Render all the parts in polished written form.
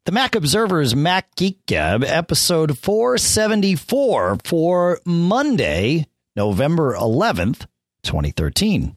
The Mac Observer's Mac Geek Gab, episode 474 for Monday, November 11th, 2013.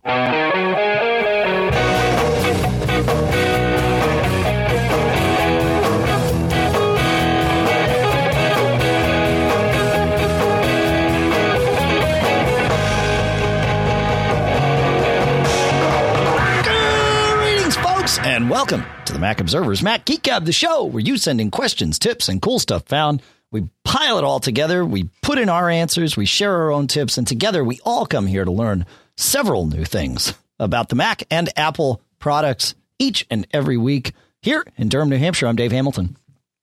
And welcome to the Mac Observer's Mac Geek Gab, the show where you send in questions, tips, and cool stuff found. We pile it all together. We put in our answers. We share our own tips. And together we all come here to learn several new things about the Mac and Apple products each and every week. Here in Durham, New Hampshire, I'm Dave Hamilton.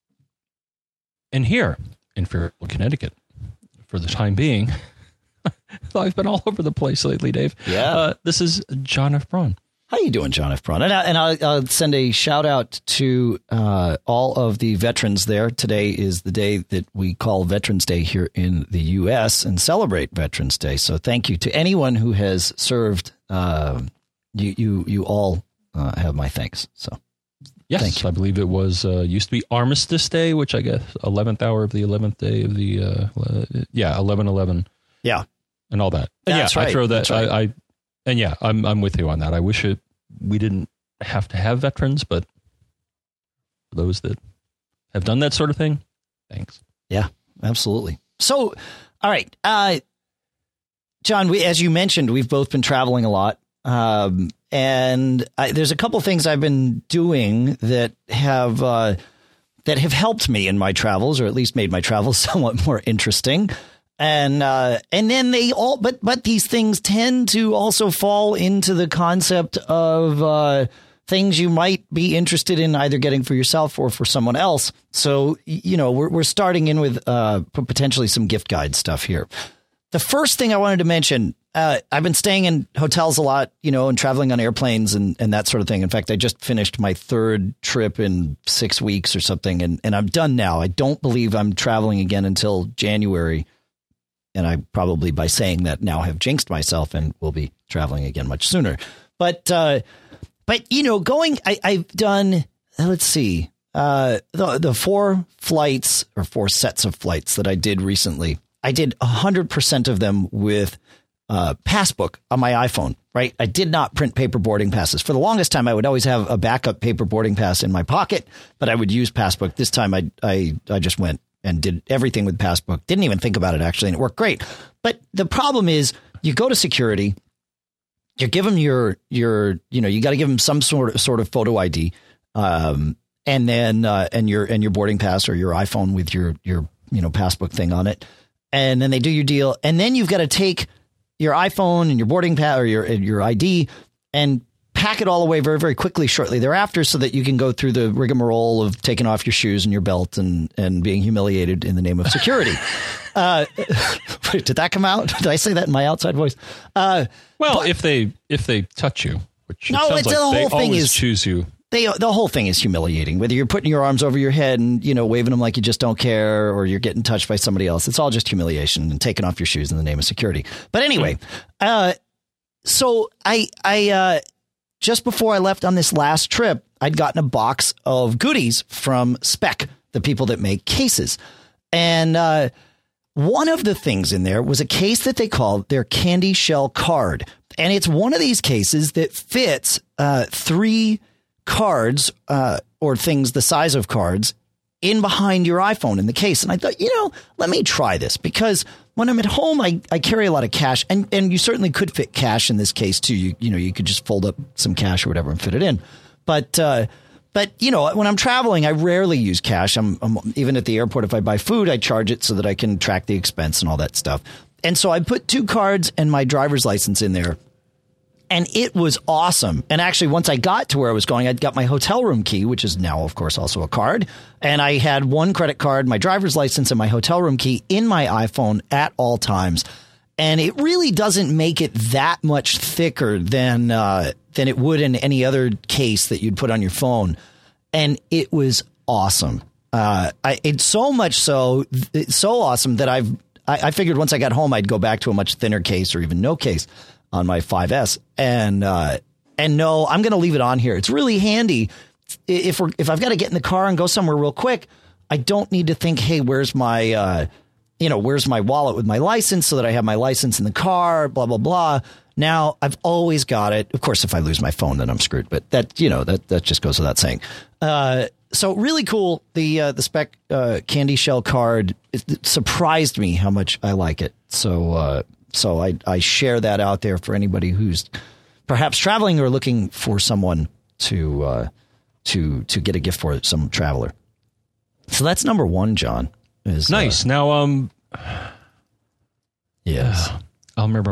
And here in Fairfield, Connecticut, for the time being, I've been all over the place lately, Dave. Yeah. This is John F. Braun. How you doing, John F. Braun? And I'll send a shout out to all of the veterans there. Today is the day that we call Veterans Day here in the U.S. and celebrate Veterans Day. So thank you to anyone who has served. You all have my thanks. So yes, I believe it was used to be Armistice Day, which I guess 11th hour of the 11th day of the 11/11. Yeah, and all that. And that's yeah, right. I throw that. Right. And yeah, I'm with you on that. I wish we didn't have to have veterans, but for those that have done that sort of thing, thanks. Yeah, absolutely. So, all right, John, as you mentioned, we've both been traveling a lot, and there's a couple things I've been doing that have helped me in my travels, or at least made my travels somewhat more interesting. And then they all, but these things tend to also fall into the concept of things you might be interested in either getting for yourself or for someone else. So, you know, we're starting in with potentially some gift guide stuff here. The first thing I wanted to mention, I've been staying in hotels a lot, you know, and traveling on airplanes and that sort of thing. In fact, I just finished my third trip in 6 weeks or something, and I'm done now. I don't believe I'm traveling again until January. And I probably, by saying that, now have jinxed myself and will be traveling again much sooner. But you know, I've done, let's see, the 4 flights or 4 sets of flights that I did recently. I did 100% of them with Passbook on my iPhone, right? I did not print paper boarding passes. For the longest time, I would always have a backup paper boarding pass in my pocket, but I would use Passbook. This time I just went and did everything with Passbook. Didn't even think about it, actually, and it worked great. But the problem is you go to security, you give them you got to give them some sort of photo ID, and then and your boarding pass or your iPhone with your Passbook thing on it. And then they do your deal. And then you've got to take your iPhone and your boarding pass or your ID and pack it all away very, very quickly shortly thereafter so that you can go through the rigmarole of taking off your shoes and your belt and being humiliated in the name of security. Wait, did that come out? Did I say that in my outside voice? If they touch you, which no, sounds like the they whole thing always is choose you. The whole thing is humiliating, whether you're putting your arms over your head and, you know, waving them like you just don't care, or you're getting touched by somebody else. It's all just humiliation and taking off your shoes in the name of security. But anyway, so I just before I left on this last trip, I'd gotten a box of goodies from Spec, the people that make cases. And one of the things in there was a case that they called their Candy Shell card. And it's one of these cases that fits 3 cards or things the size of cards in behind your iPhone in the case. And I thought, you know, let me try this, because when I'm at home, I carry a lot of cash, and you certainly could fit cash in this case too. You could just fold up some cash or whatever and fit it in. But you know, when I'm traveling, I rarely use cash. I'm even at the airport, if I buy food, I charge it so that I can track the expense and all that stuff. And so I put 2 cards and my driver's license in there. And it was awesome. And actually, once I got to where I was going, I'd got my hotel room key, which is now, of course, also a card. And I had 1 credit card, my driver's license, and my hotel room key in my iPhone at all times. And it really doesn't make it that much thicker than it would in any other case that you'd put on your phone. And it was awesome. It's so much so, it's so awesome that I figured once I got home, I'd go back to a much thinner case or even no case on my 5S. And no, I'm going to leave it on here. It's really handy. if I've got to get in the car and go somewhere real quick, I don't need to think, hey, where's my where's my wallet with my license so that I have my license in the car, blah, blah, blah. Now I've always got it. Of course, if I lose my phone, then I'm screwed. But that just goes without saying. So really cool. The Spec candy shell card, it surprised me how much I like it. So I share that out there for anybody who's perhaps traveling or looking for someone to get a gift for some traveler. So that's number one, John. Is nice. Now, yes, I'll remember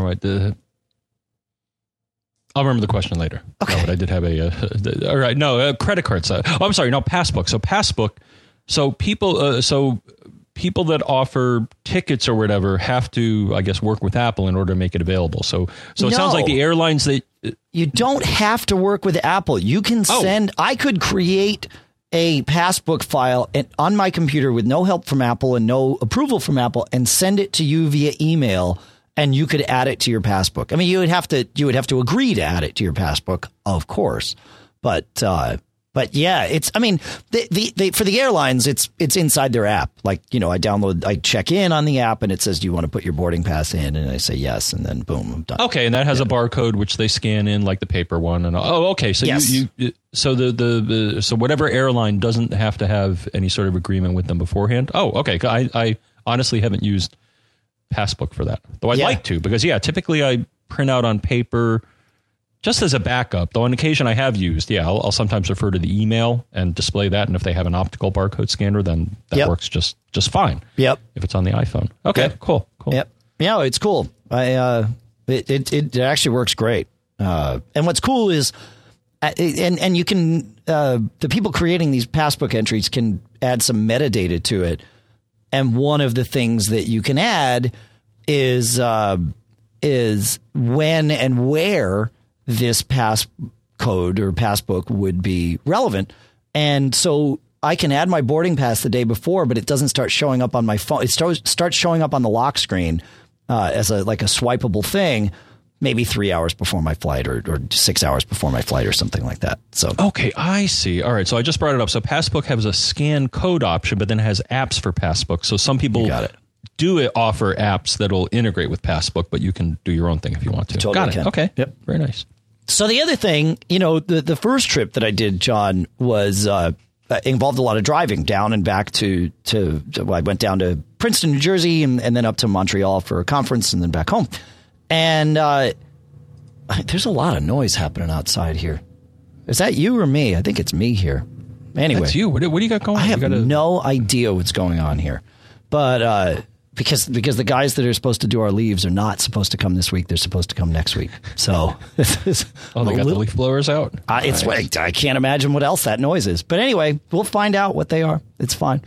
I'll remember the question later. Okay. No, but I did have all right. No, credit cards. I'm sorry. No, Passbook. So Passbook. So people that offer tickets or whatever have to, I guess, work with Apple in order to make it available. So it sounds like the airlines that you don't have to work with Apple. You can send. I could create a Passbook file on my computer with no help from Apple and no approval from Apple, and send it to you via email. And you could add it to your Passbook. I mean, you would have to agree to add it to your Passbook, of course. But yeah, it's. I mean, for the airlines, it's inside their app. Like, I check in on the app, and it says, "Do you want to put your boarding pass in?" And I say yes, and then boom, I'm done. Okay, and that has a barcode which they scan in, like the paper one. And okay, so yes. So whatever airline doesn't have to have any sort of agreement with them beforehand. Oh, okay. I honestly haven't used Passbook for that, though I'd like to, because typically I print out on paper just as a backup, though on occasion I have used I'll sometimes refer to the email and display that, and if they have an optical barcode scanner, then that works just fine. If it's on the iPhone. Okay. Cool. Yeah, it's cool. It actually works great. And what's cool is and you can the people creating these Passbook entries can add some metadata to it. And one of the things that you can add is when and where this passcode or passbook would be relevant. And so I can add my boarding pass the day before, but it doesn't start showing up on my phone. It starts showing up on the lock screen as a swipeable thing, maybe 3 hours before my flight or 6 hours before my flight or something like that. So okay, I see. All right, so I just brought it up. So Passbook has a scan code option, but then it has apps for Passbook. So some people do offer apps that'll integrate with Passbook, but you can do your own thing if you want to. Totally got it. can. Okay. Yep. Very nice. So the other thing, the first trip that I did, John, was involved a lot of driving down and back to I went down to Princeton, New Jersey, and then up to Montreal for a conference, and then back home. And there's a lot of noise happening outside here. Is that you or me? I think it's me here. Anyway, that's you. What do you got going on? I have no idea what's going on here, but because the guys that are supposed to do our leaves are not supposed to come this week. They're supposed to come next week. So they got the leaf blowers out. It's nice. I can't imagine what else that noise is. But anyway, we'll find out what they are. It's fine.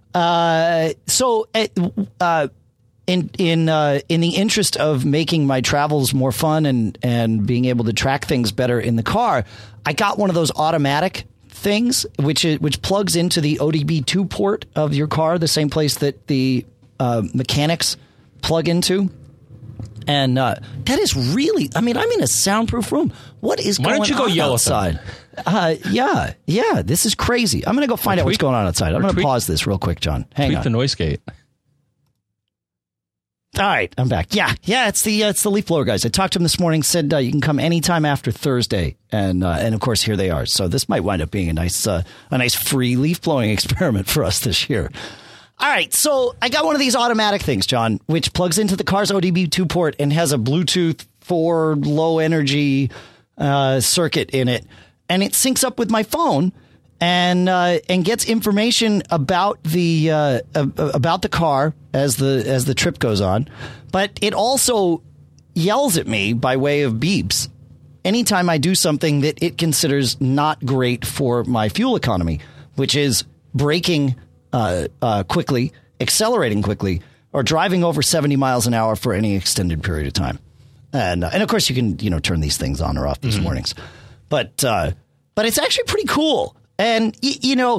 In the interest of making my travels more fun and being able to track things better in the car, I got one of those automatic things, which plugs into the ODB2 port of your car, the same place that the mechanics plug into. And that is really, I mean, I'm in a soundproof room. What is going on outside? Why don't you go yell at them? Yeah, this is crazy. I'm going to go find out what's going on outside. I'm going to pause this real quick, John. Hang on. Tweak the noise gate. All right, I'm back. Yeah, it's the leaf blower guys. I talked to them this morning. Said you can come anytime after Thursday, and of course here they are. So this might wind up being a nice free leaf blowing experiment for us this year. All right, so I got one of these automatic things, John, which plugs into the car's ODB2 port and has a Bluetooth 4 low energy circuit in it, and it syncs up with my phone. And gets information about the car as the trip goes on, but it also yells at me by way of beeps anytime I do something that it considers not great for my fuel economy, which is braking quickly, accelerating quickly, or driving over 70 miles an hour for any extended period of time. And of course you can turn these things on or off these mornings, but it's actually pretty cool. And,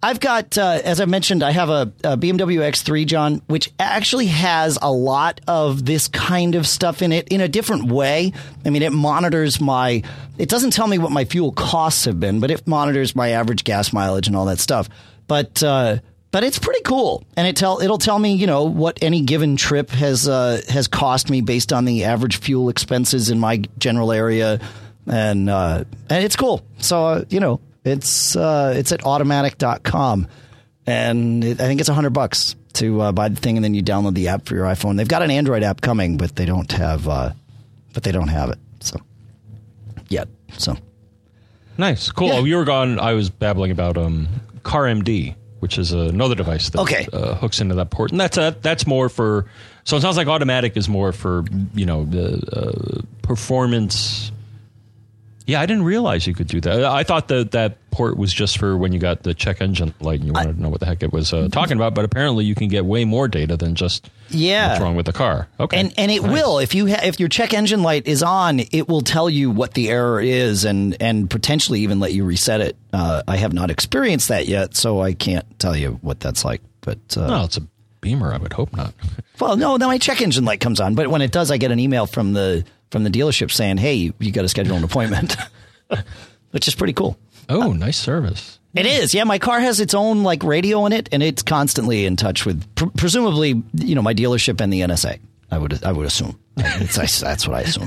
I've got, as I mentioned, I have a BMW X3, John, which actually has a lot of this kind of stuff in it in a different way. I mean, it monitors it doesn't tell me what my fuel costs have been, but it monitors my average gas mileage and all that stuff. But it's pretty cool. And it'll tell me, what any given trip has cost me based on the average fuel expenses in my general area. And it's cool. So, it's at automatic.com, and I think it's $100 to buy the thing, and then you download the app for your iPhone. They've got an Android app coming, but they don't have it. So yet. So nice, cool. Yeah. Oh, you were gone. I was babbling about CarMD, which is another device that hooks into that port, and that's more for. So it sounds like Automatic is more for the performance. Yeah, I didn't realize you could do that. I thought that port was just for when you got the check engine light and you wanted to know what the heck it was talking about. But apparently, you can get way more data than just what's wrong with the car. Okay, and it will if your check engine light is on, it will tell you what the error is and potentially even let you reset it. I have not experienced that yet, so I can't tell you what that's like. But no, it's a Beamer. I would hope not. Well, no, my check engine light comes on, but when it does, I get an email from the dealership saying, hey, you got to schedule an appointment, which is pretty cool. Oh, nice service. It is. Yeah. My car has its own radio in it, and it's constantly in touch with presumably, my dealership and the NSA. I would assume. That's what I assume.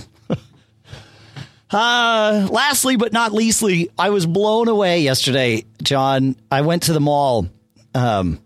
Lastly, but not leastly, I was blown away yesterday, John. I went to the mall, and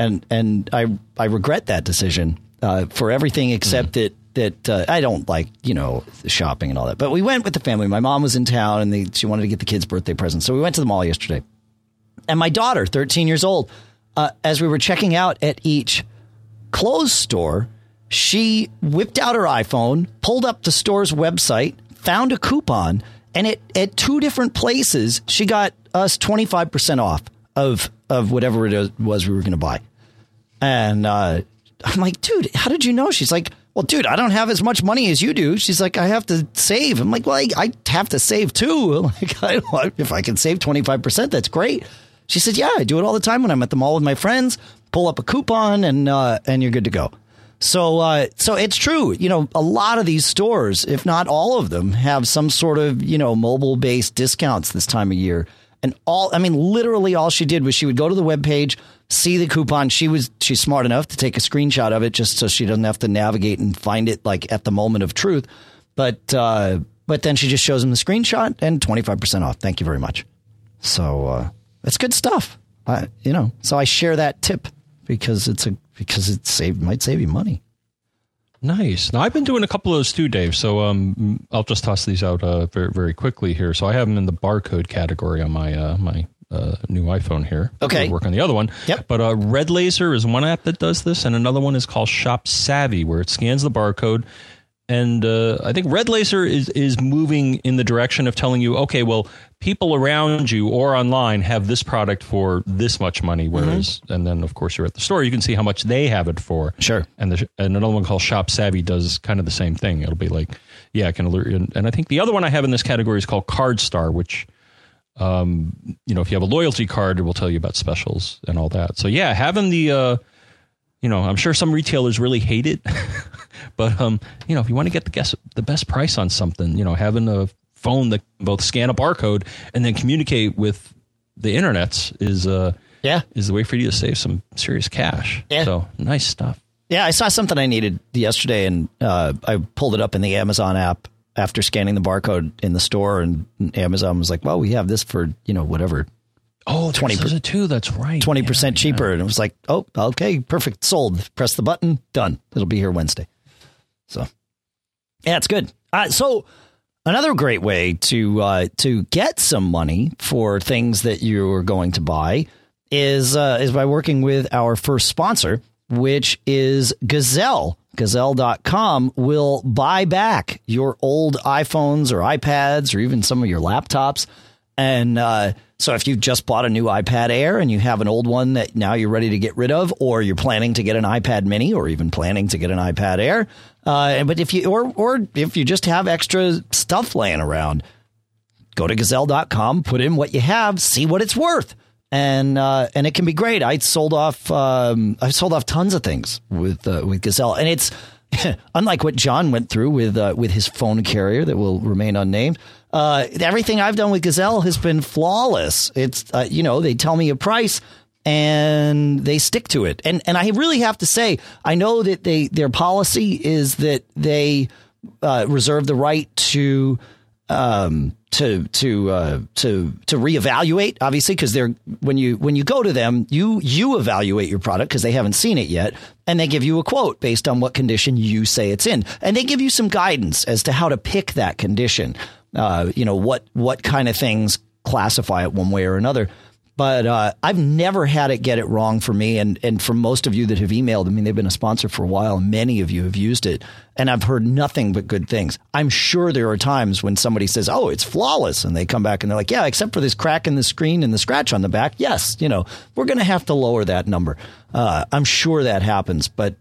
I regret that decision, for everything except that I don't like, shopping and all that. But we went with the family. My mom was in town, and she wanted to get the kids birthday presents. So we went to the mall yesterday. And my daughter, 13 years old, as we were checking out at each clothes store, she whipped out her iPhone, pulled up the store's website, found a coupon, and at two different places, she got us 25% off of whatever it was we were going to buy. And I'm like, dude, how did you know? She's like, well, dude, I don't have as much money as you do. She's like, I have to save. I'm like, well, I have to save too. Like, if I can save 25%, that's great. She said, yeah, I do it all the time when I'm at the mall with my friends. Pull up a coupon and you're good to go. So it's true. A lot of these stores, if not all of them, have some sort of, mobile based discounts this time of year. And literally all she did was she would go to the webpage, see the coupon. She's smart enough to take a screenshot of it just so she doesn't have to navigate and find it at the moment of truth. But then she just shows them the screenshot and 25% off. Thank you very much. So it's good stuff. So I share that tip because it might save you money. Nice. Now, I've been doing a couple of those too, Dave. So I'll just toss these out very, very quickly here. So I have them in the barcode category on my new iPhone here. Okay. I'll work on the other one. Yep. But Red Laser is one app that does this, and another one is called Shop Savvy, where it scans the barcode. And I think Red Laser is moving in the direction of telling you, okay, well, people around you or online have this product for this much money, whereas, and then of course you're at the store, you can see how much they have it for. Sure. And another one called Shop Savvy does kind of the same thing. It'll be like, yeah, I can alert you. And I think the other one I have in this category is called CardStar, which, if you have a loyalty card, it will tell you about specials and all that. So yeah, having the, I'm sure some retailers really hate it, but, if you want to get the best price on something, having a phone that can both scan a barcode and then communicate with the internets is the way for you to save some serious cash. Yeah. So nice stuff. Yeah. I saw something I needed yesterday, and I pulled it up in the Amazon app after scanning the barcode in the store, and Amazon was like, well, we have this for, whatever. Oh, 20% too. That's right. 20% cheaper. And it was like, oh, okay, perfect. Sold. Press the button. Done. It'll be here Wednesday. So, yeah, it's good. So another great way to get some money for things that you're going to buy is by working with our first sponsor, which is Gazelle. Gazelle.com will buy back your old iPhones or iPads or even some of your laptops. And so if you've just bought a new iPad Air and you have an old one that now you're ready to get rid of, or you're planning to get an iPad Mini or even planning to get an iPad Air, but if you or if you just have extra stuff laying around, go to Gazelle.com, put in what you have, see what it's worth. and it can be great. I've sold off tons of things with Gazelle, and it's unlike what John went through with his phone carrier that will remain unnamed. Everything I've done with Gazelle has been flawless. It's they tell me a price and they stick to it, and I really have to say, I know that their policy is that they reserve the right to reevaluate, obviously, because when you go to them, you evaluate your product because they haven't seen it yet, and they give you a quote based on what condition you say it's in, and they give you some guidance as to how to pick that condition. What kind of things classify it one way or another. But I've never had it get it wrong for me. And for most of you that have emailed, I mean, they've been a sponsor for a while. Many of you have used it, and I've heard nothing but good things. I'm sure there are times when somebody says, oh, it's flawless. And they come back and they're like, yeah, except for this crack in the screen and the scratch on the back. Yes, we're going to have to lower that number. I'm sure that happens. But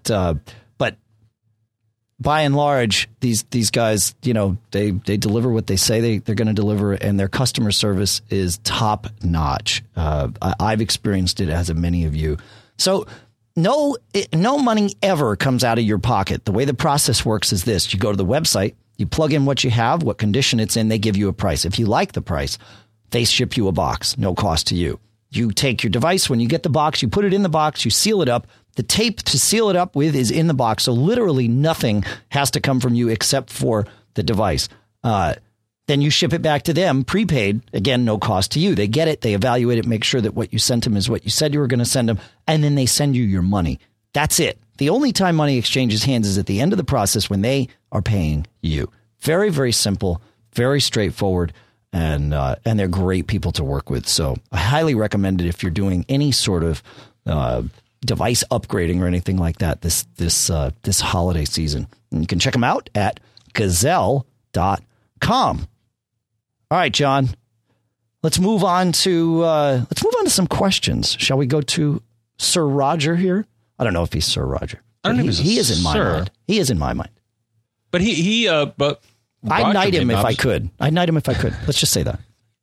by and large, these guys, they deliver what they say they're going to deliver, and their customer service is top notch. I've experienced it, as have many of you. So no money ever comes out of your pocket. The way the process works is this: you go to the website, you plug in what you have, what condition it's in, they give you a price. If you like the price, they ship you a box, no cost to you. You take your device when you get the box, you put it in the box, you seal it up. The tape to seal it up with is in the box, so literally nothing has to come from you except for the device. Then you ship it back to them, prepaid, again, no cost to you. They get it, they evaluate it, make sure that what you sent them is what you said you were going to send them, and then they send you your money. That's it. The only time money exchanges hands is at the end of the process when they are paying you. Very, very simple, very straightforward, and they're great people to work with. So I highly recommend it if you're doing any sort of device upgrading or anything like that this holiday season. And you can check them out at gazelle.com. All right, John, let's move on to some questions. Shall we go to Sir Roger here? I don't know if he's Sir Roger. I don't know if he is in my mind. He is in my mind. But but I'd knight him if I could. Let's just say that.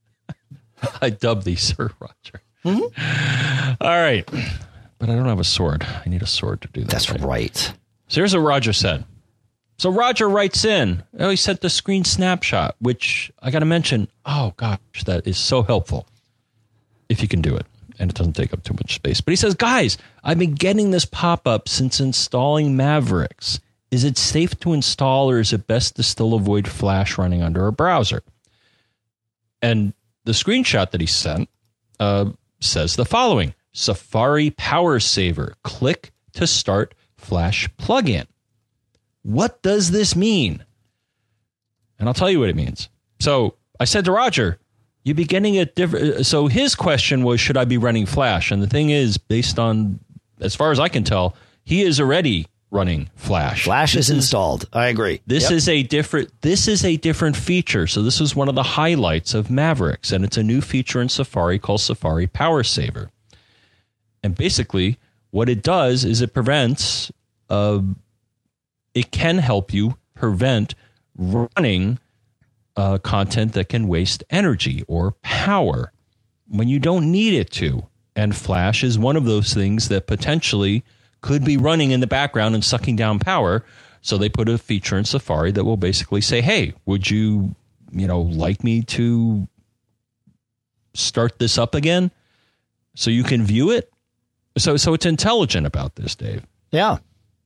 I dub thee Sir Roger. Mm-hmm. All right. But I don't have a sword. I need a sword to do that. That's right. So here's what Roger said. So Roger writes in, he sent the screen snapshot, which I got to mention, oh gosh, that is so helpful if you can do it and it doesn't take up too much space. But he says, guys, I've been getting this pop-up since installing Mavericks. Is it safe to install, or is it best to still avoid Flash running under a browser? And the screenshot that he sent says the following: Safari Power Saver. Click to start Flash plugin. What does this mean? And I'll tell you what it means. So I said to Roger, you'd be getting it different. So his question was, should I be running Flash? And the thing is, based on, as far as I can tell, he is already running Flash. Flash is installed. I agree. This is a different feature. So this is one of the highlights of Mavericks, and it's a new feature in Safari called Safari Power Saver. And basically, what it does is it prevents, it can help you prevent running content that can waste energy or power when you don't need it to. And Flash is one of those things that potentially could be running in the background and sucking down power. So they put a feature in Safari that will basically say, hey, would you like me to start this up again so you can view it? So it's intelligent about this, Dave. Yeah.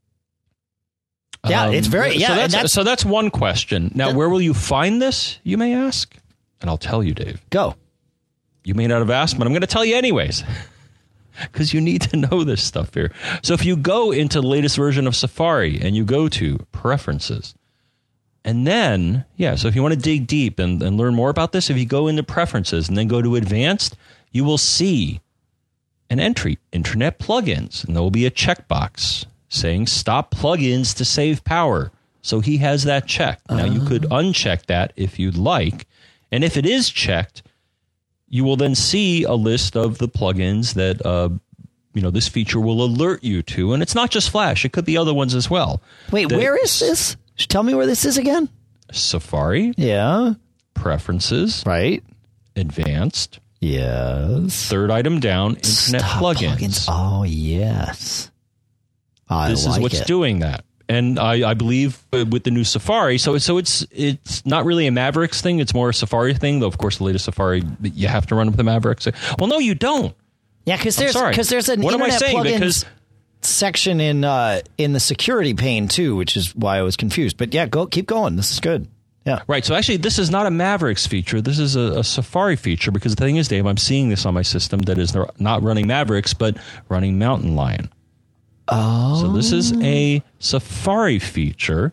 Yeah, it's very, So that's one question. Now, where will you find this, you may ask? And I'll tell you, Dave. Go. You may not have asked, but I'm going to tell you anyways, because you need to know this stuff here. So if you go into the latest version of Safari and you go to Preferences, and then, so if you want to dig deep and learn more about this, if you go into Preferences and then go to Advanced, you will see an entry, Internet Plugins, and there will be a checkbox saying stop plugins to save power. So he has that checked. Now you could uncheck that if you'd like. And if it is checked, you will then see a list of the plugins that this feature will alert you to. And it's not just Flash. It could be other ones as well. Wait, where is this? Tell me where this is again. Safari. Yeah. Preferences. Right. Advanced. Yes. Third item down, internet plugins. Oh, yes. This is what's doing that. And I believe with the new Safari, so it's not really a Mavericks thing. It's more a Safari thing, though, of course, the latest Safari, you have to run with the Mavericks. Well, no, you don't. Yeah, because there's an internet plugins section in the security pane, too, which is why I was confused. But yeah, keep going. This is good. Yeah. Right. So actually, this is not a Mavericks feature. This is a Safari feature, because the thing is, Dave, I'm seeing this on my system that is not running Mavericks, but running Mountain Lion. Oh. So this is a Safari feature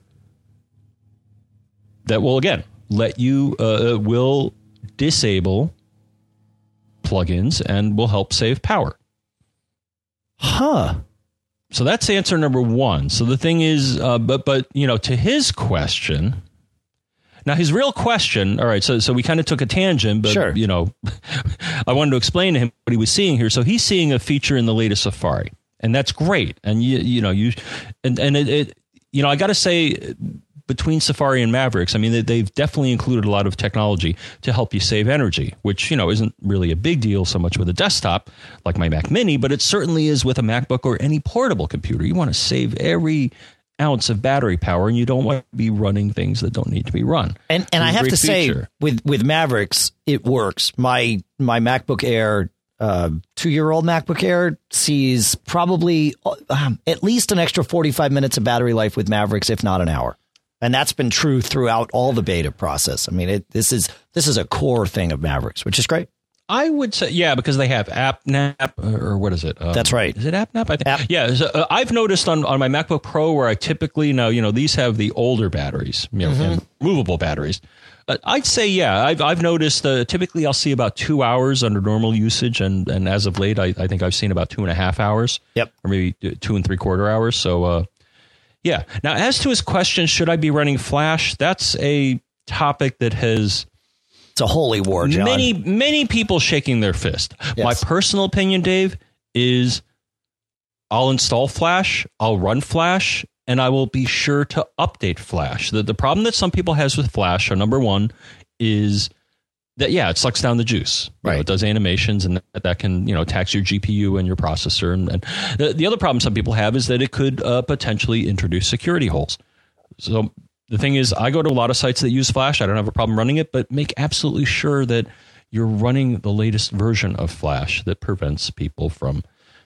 that will, again, let you, will disable plugins and will help save power. Huh. So that's answer number one. So the thing is, but to his question, now his real question, all right, so we kind of took a tangent, but, sure. I wanted to explain to him what he was seeing here. So he's seeing a feature in the latest Safari. And that's great. And I got to say, between Safari and Mavericks, I mean, they've definitely included a lot of technology to help you save energy, which, isn't really a big deal so much with a desktop like my Mac Mini, but it certainly is with a MacBook or any portable computer. You want to save every ounce of battery power, and you don't want to be running things that don't need to be run. And I have to say, with Mavericks, it works. My MacBook Air, 2-year-old MacBook Air, sees probably at least an extra 45 minutes of battery life with Mavericks, if not an hour. And that's been true throughout all the beta process. I mean, this is a core thing of Mavericks, which is great. I would say, yeah, because they have AppNap, or what is it? That's right. Is it AppNap? I think. Yeah. So, I've noticed on my MacBook Pro, where I typically now, these have the older batteries, and movable batteries. I'd say, yeah, I've noticed typically I'll see about 2 hours under normal usage. And as of late, I think I've seen about 2.5 hours. Yep. Or maybe 2 3/4 hours. So, yeah. Now, as to his question, should I be running Flash? That's a topic that has... It's a holy war, John. Many people shaking their fist. Yes. My personal opinion, Dave, is I'll install Flash, I'll run Flash, and I will be sure to update Flash. The problem that some people has with Flash, number one, is that, yeah, it sucks down the juice. Right. It does animations, and that can, tax your GPU and your processor. And the other problem some people have is that it could potentially introduce security holes. So the thing is, I go to a lot of sites that use Flash. I don't have a problem running it, but make absolutely sure that you're running the latest version of Flash that prevents people from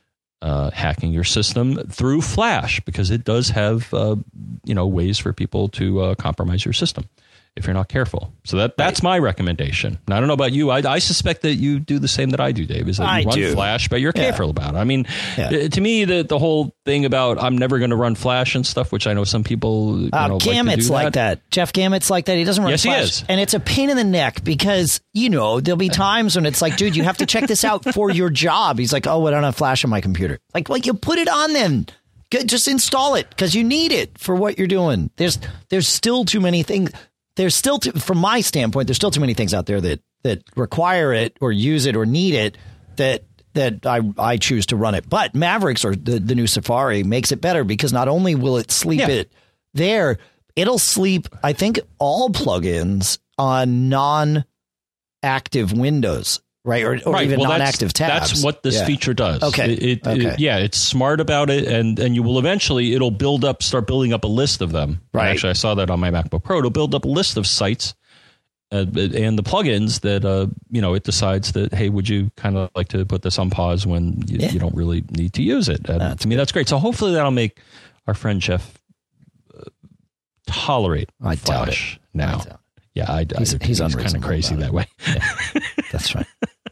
hacking your system through Flash, because it does have ways for people to compromise your system if you're not careful. So that's my recommendation. Now, I don't know about you. I suspect that you do the same that I do, Dave, is that you run Flash, but you're careful about it. I mean, to me, the whole thing about I'm never going to run Flash and stuff, which I know some people Gamut's like that. Jeff Gamut's like that. He doesn't run Flash. Yes, he is. And it's a pain in the neck, because, there'll be times when it's like, dude, you have to check this out for your job. He's like, oh, I don't have Flash on my computer. Like, well, you put it on then. Just install it, because you need it for what you're doing. There's still too many things. There's still, from my standpoint, there's still too many things out there that require it or use it or need it that I choose to run it. But Mavericks, or the new Safari, makes it better, because not only will it sleep it there, it'll sleep, I think, all plugins on non-active windows. Right. Or even non-active tabs. That's what this feature does. Okay. It's smart about it. And you will eventually, it'll start building up a list of them. Right. Actually, I saw that on my MacBook Pro. It'll build up a list of sites and the plugins that, it decides that, hey, would you kind of like to put this on pause when you don't really need to use it? And to me, that's great. So hopefully that'll make our friend Jeff tolerate Flash now. Yeah, he's kind of crazy that way. Yeah, that's right.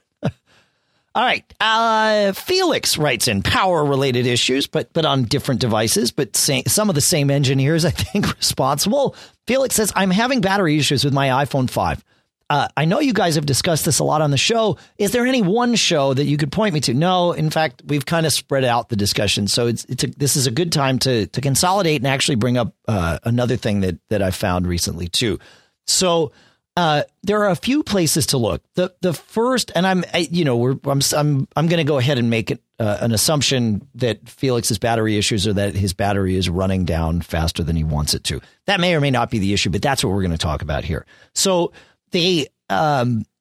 All right. Felix writes in power-related issues, but on different devices, but some of the same engineers, I think, responsible. Felix says, I'm having battery issues with my iPhone 5. I know you guys have discussed this a lot on the show. Is there any one show that you could point me to? No, in fact, we've kind of spread out the discussion. So this is a good time to consolidate and actually bring up another thing that I found recently, too. So there are a few places to look. The first, and I'm going to go ahead and make it an assumption that Felix's battery issues are that his battery is running down faster than he wants it to. That may or may not be the issue, but that's what we're going to talk about here. So the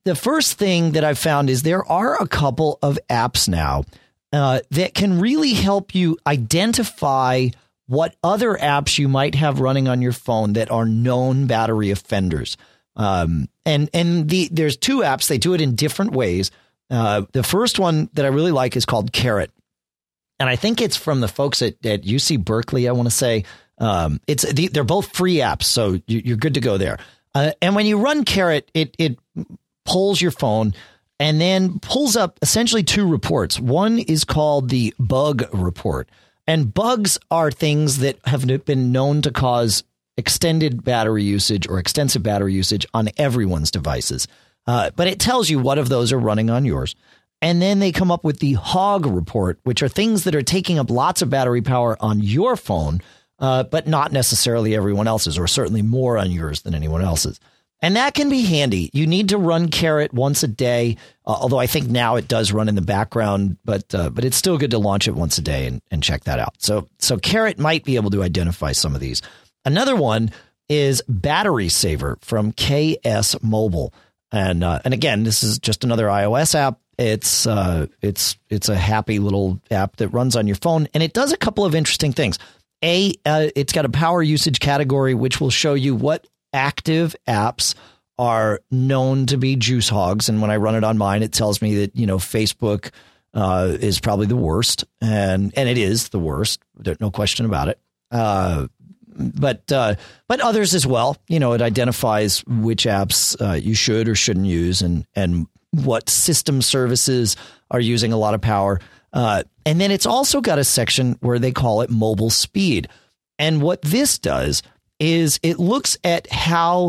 the first thing that I've found is there are a couple of apps now that can really help you identify what other apps you might have running on your phone that are known battery offenders. There's two apps. They do it in different ways. The first one that I really like is called Carrot. And I think it's from the folks at UC Berkeley, I want to say. They're both free apps, so you're good to go there. And when you run Carrot, it pulls your phone and then pulls up essentially two reports. One is called the bug report. And bugs are things that have been known to cause extended battery usage or extensive battery usage on everyone's devices. But it tells you what of those are running on yours. And then they come up with the hog report, which are things that are taking up lots of battery power on your phone, but not necessarily everyone else's, or certainly more on yours than anyone else's. And that can be handy. You need to run Carrot once a day, although I think now it does run in the background, but it's still good to launch it once a day and check that out. So Carrot might be able to identify some of these. Another one is Battery Saver from KS Mobile. And again, this is just another iOS app. It's a happy little app that runs on your phone, and it does a couple of interesting things. It's got a power usage category, which will show you what active apps are known to be juice hogs. And when I run it on mine, it tells me that, Facebook is probably the worst, and it is the worst. There's no question about it. But others as well. It identifies which apps you should or shouldn't use, and what system services are using a lot of power. And then it's also got a section where they call it mobile speed. And what this does is it looks at how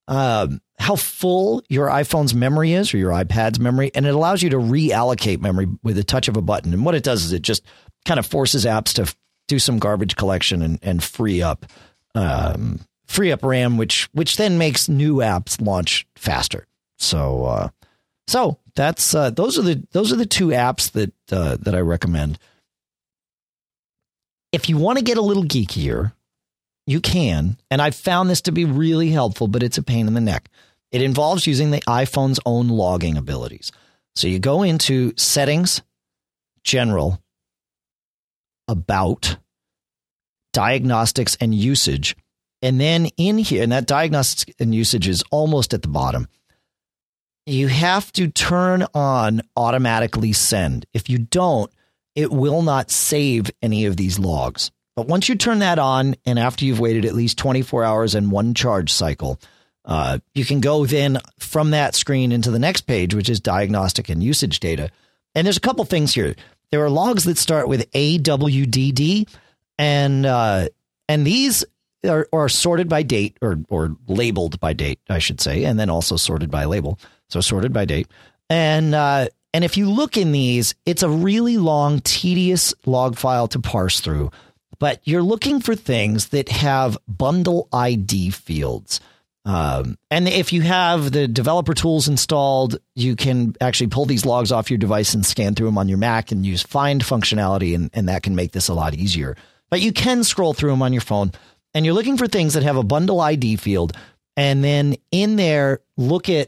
full your iPhone's memory is, or your iPad's memory, and it allows you to reallocate memory with a touch of a button. And what it does is it just kind of forces apps to do some garbage collection and free up RAM, which then makes new apps launch faster. So that's those are the two apps that I recommend. If you want to get a little geekier, you can, and I've found this to be really helpful, but it's a pain in the neck. It involves using the iPhone's own logging abilities. So you go into Settings, General, About, Diagnostics and Usage, and then in here, and that Diagnostics and Usage is almost at the bottom, you have to turn on Automatically Send. If you don't, it will not save any of these logs. But once you turn that on, and after you've waited at least 24 hours and one charge cycle, you can go then from that screen into the next page, which is Diagnostic and Usage Data. And there's a couple things here. There are logs that start with AWDD, and these are sorted by date, or labeled by date, I should say, and then also sorted by label. So sorted by date. And if you look in these, it's a really long, tedious log file to parse through. But you're looking for things that have bundle ID fields. And if you have the developer tools installed, you can actually pull these logs off your device and scan through them on your Mac and use find functionality, and that can make this a lot easier. But you can scroll through them on your phone, and you're looking for things that have a bundle ID field. And then in there, look at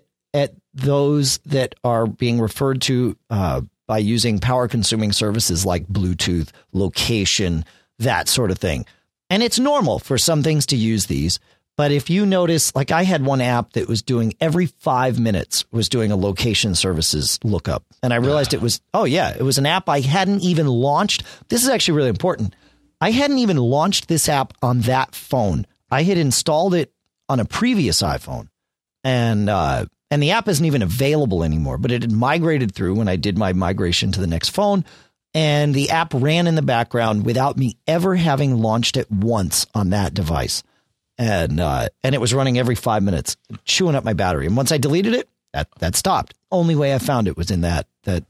those that are being referred to by using power consuming services like Bluetooth, location, that sort of thing. And it's normal for some things to use these. But if you notice, like I had one app that was doing every 5 minutes was doing a location services lookup. And I realized it was an app I hadn't even launched. This is actually really important. I hadn't even launched this app on that phone. I had installed it on a previous iPhone, and the app isn't even available anymore, but it had migrated through when I did my migration to the next phone. And the app ran in the background without me ever having launched it once on that device. And it was running every 5 minutes, chewing up my battery. And once I deleted it, that stopped. Only way I found it was in that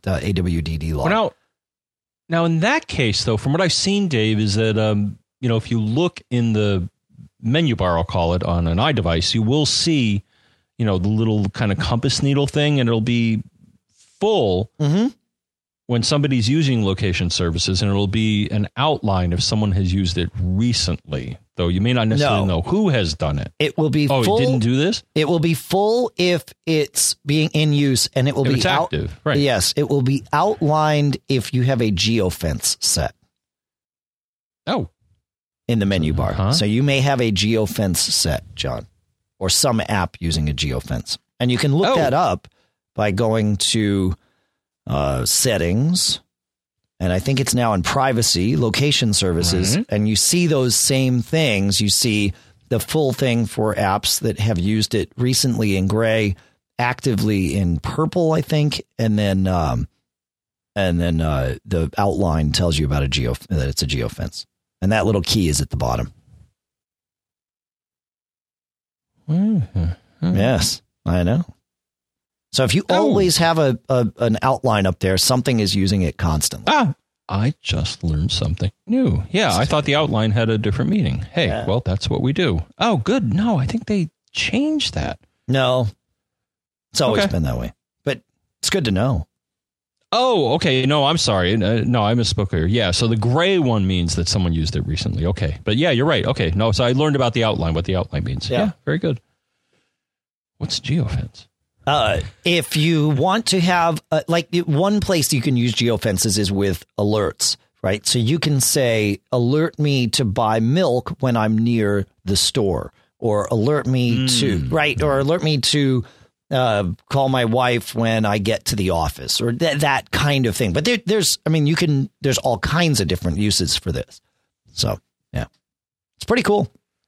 AWDD log. Well, now, in that case, though, from what I've seen, Dave, is that, if you look in the menu bar, I'll call it, on an iDevice, you will see, the little kind of compass needle thing, and it'll be full when somebody's using location services, and it'll be an outline if someone has used it recently. though. You may not necessarily know who has done it. It will be full. Oh, it didn't do this? It will be full if it's being in use, and it will be active. Right. Yes, it will be outlined if you have a geofence set. Oh. In the menu bar. So you may have a geofence set, John, or some app using a geofence. And you can look that up by going to settings. And I think it's now in privacy, location services. Right. And you see those same things. You see the full thing for apps that have used it recently in gray, actively in purple, I think. And then the outline tells you about that it's a geofence. And that little key is at the bottom. Mm-hmm. Yes, I know. So if you always have an outline up there, something is using it constantly. I just learned something new. Yeah, I thought the outline had a different meaning. Hey, well, that's what we do. Oh, good. No, I think they changed that. No, it's always been that way. But it's good to know. Oh, okay. No, I'm sorry. No, I misspoke here. Yeah, so the gray one means that someone used it recently. Okay. But yeah, you're right. Okay. No, so I learned about the outline, what the outline means. Yeah, very good. What's geofence? If you want to have, one place you can use geofences is with alerts, right? So you can say, alert me to buy milk when I'm near the store, or alert me or alert me to call my wife when I get to the office, or that kind of thing. But there's all kinds of different uses for this. So, yeah, it's pretty cool.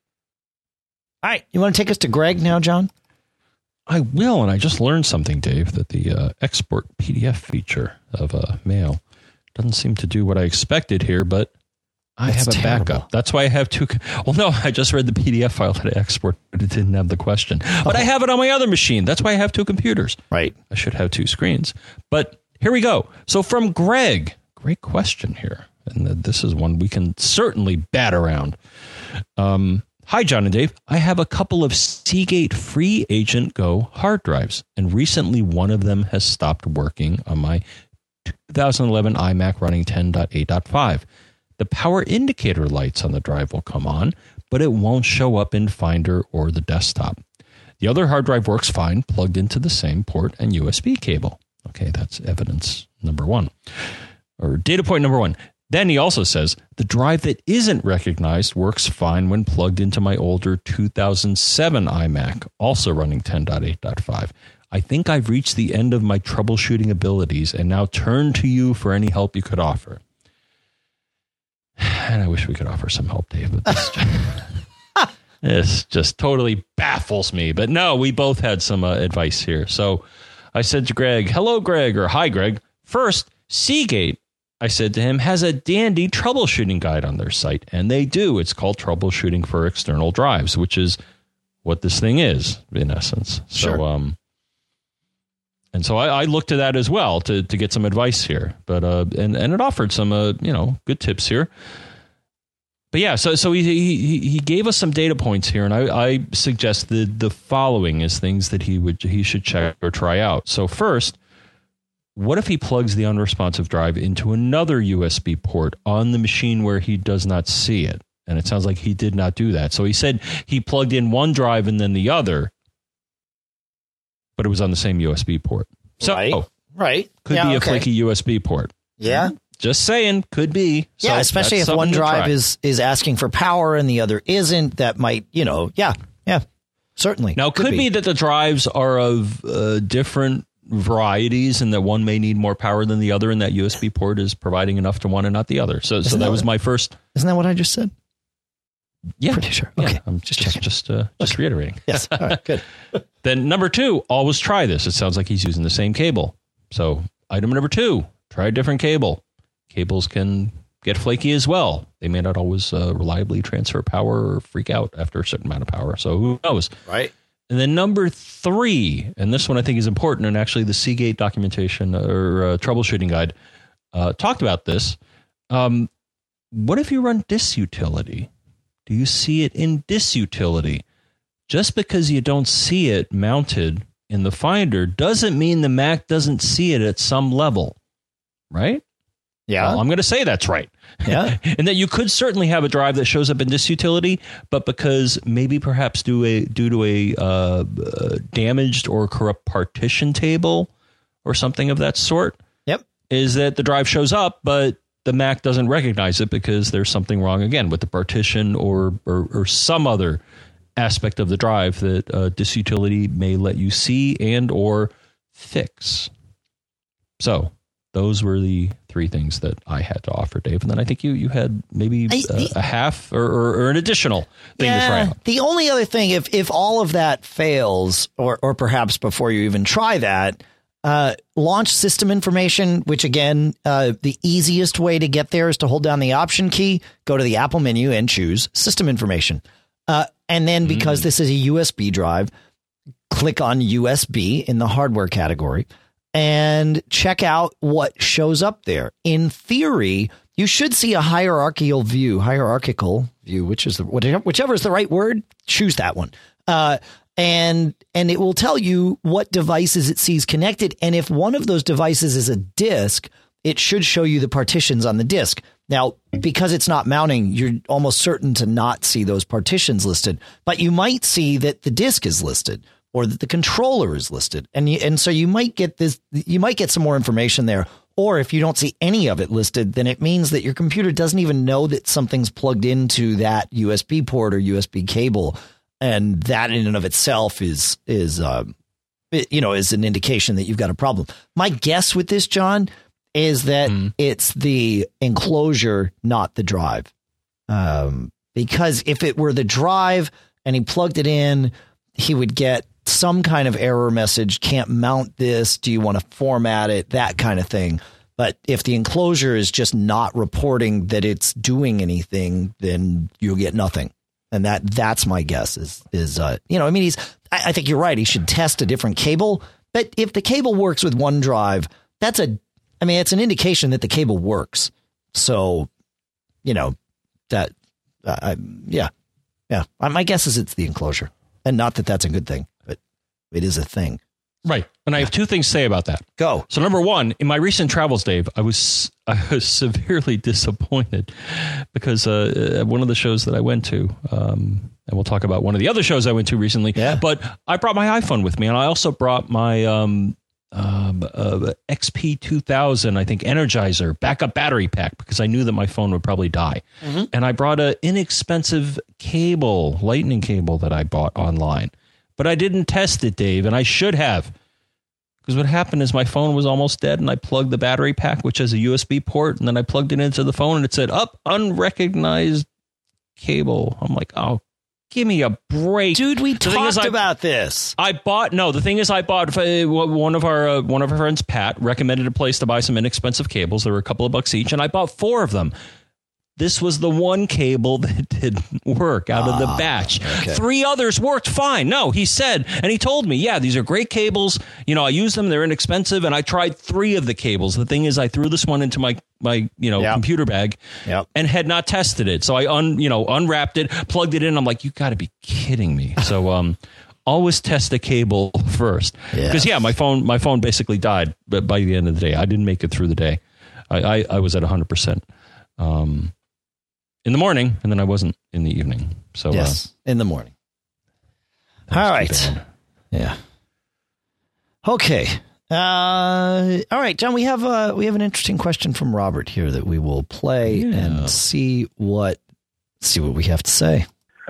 All right. You want to take us to Greg now, John? I will. And I just learned something, Dave, that the export PDF feature of mail doesn't seem to do what I expected here, but I have a backup. That's why I have two. Well, no, I just read the PDF file that I exported, but it didn't have the question. But I have it on my other machine. That's why I have two computers. Right. I should have two screens. But here we go. So from Greg, great question here. And this is one we can certainly bat around. Hi, John and Dave. I have a couple of Seagate Free Agent Go hard drives, and recently one of them has stopped working on my 2011 iMac running 10.8.5. The power indicator lights on the drive will come on, but it won't show up in Finder or the desktop. The other hard drive works fine, plugged into the same port and USB cable. Okay, that's evidence number one, or data point number one. Then he also says, the drive that isn't recognized works fine when plugged into my older 2007 iMac, also running 10.8.5. I think I've reached the end of my troubleshooting abilities and now turn to you for any help you could offer. And I wish we could offer some help, Dave, but this just totally baffles me. But no, we both had some advice here. So I said to Greg, hello, Greg, or hi, Greg. First, Seagate, I said to him, has a dandy troubleshooting guide on their site, and they do. It's called Troubleshooting for External Drives, which is what this thing is, in essence. Sure. So, and so I looked to that as well to get some advice here, but and it offered some good tips here. But yeah, so he gave us some data points here, and I suggest the following is things that he should check or try out. So first, what if he plugs the unresponsive drive into another USB port on the machine where he does not see it? And it sounds like he did not do that. So he said he plugged in one drive and then the other, but it was on the same USB port. So, right. Could be a flaky USB port. Yeah. Just saying, could be. So yeah, especially if one drive is asking for power and the other isn't. That might, certainly. Now, could be that the drives are of different varieties and that one may need more power than the other, and that USB port is providing enough to one and not the other. So that was my first. Isn't that what I just said? Yeah. Pretty sure. Okay. Yeah, I'm just checking. Just reiterating. Yes. All right, good. Then number two, always try this. It sounds like he's using the same cable. So item number two, try a different cable. Cables can get flaky as well. They may not always reliably transfer power or freak out after a certain amount of power. So who knows? Right. And then number three, and this one I think is important, and actually the Seagate documentation or troubleshooting guide talked about this. What if you run disutility? Do you see it in disutility? Just because you don't see it mounted in the Finder doesn't mean the Mac doesn't see it at some level, right? Yeah. Well, I'm going to say that's right. Yeah. And that you could certainly have a drive that shows up in disk utility, but because maybe perhaps due to a damaged or corrupt partition table or something of that sort. Yep. Is that the drive shows up, but the Mac doesn't recognize it because there's something wrong again with the partition or some other aspect of the drive that disk utility may let you see and or fix. So those were the three things that I had to offer, Dave. And then I think you had maybe a half or an additional thing to try out. The only other thing, if all of that fails, or perhaps before you even try that, launch system information, which again, the easiest way to get there is to hold down the option key, go to the Apple menu and choose system information. And then because this is a USB drive, click on USB in the hardware category and check out what shows up there. In theory, you should see a hierarchical view, which is whichever is the right word, choose that one. And it will tell you what devices it sees connected. And if one of those devices is a disk, it should show you the partitions on the disk. Now, because it's not mounting, you're almost certain to not see those partitions listed, but you might see that the disk is listed or that the controller is listed. And so you might get some more information there. Or if you don't see any of it listed, then it means that your computer doesn't even know that something's plugged into that USB port or USB cable. And that in and of itself is an indication that you've got a problem. My guess with this, John, is that it's the enclosure, not the drive. Because if it were the drive and he plugged it in, he would get some kind of error message, can't mount this, do you want to format it, that kind of thing. But if the enclosure is just not reporting that it's doing anything, then you'll get nothing. And that's my guess I think you're right. He should test a different cable. But if the cable works with OneDrive, it's an indication that the cable works. So, my guess is it's the enclosure, and not that that's a good thing, but it is a thing. Right. And I have two things to say about that. Go. So number one, in my recent travels, Dave, I was severely disappointed because one of the shows that I went to, and we'll talk about one of the other shows I went to recently, but I brought my iPhone with me, and I also brought my XP2000, I think, Energizer backup battery pack, because I knew that my phone would probably die. Mm-hmm. And I brought an inexpensive lightning cable that I bought online. But I didn't test it, Dave, and I should have. Because what happened is my phone was almost dead, and I plugged the battery pack, which has a USB port, and then I plugged it into the phone, and it said, unrecognized cable. I'm like, oh, give me a break. Dude, we talked about this. The thing is, I bought one of our friends, Pat, recommended a place to buy some inexpensive cables. There were a couple of bucks each, and I bought 4 of them. This was the one cable that didn't work out of the batch. Okay. 3 others worked fine. No, he said, and he told me, yeah, these are great cables. I use them. They're inexpensive. And I tried 3 of the cables. The thing is, I threw this one into my computer bag and had not tested it. So I unwrapped it, plugged it in. I'm like, you got to be kidding me. So always test the cable first. Because my phone basically died by the end of the day. I didn't make it through the day. I was at 100%. In the morning, and then I wasn't in the evening. So yes, in the morning. All right. Yeah. Okay. All right, John. We have an interesting question from Robert here that we will play and see what we have to say.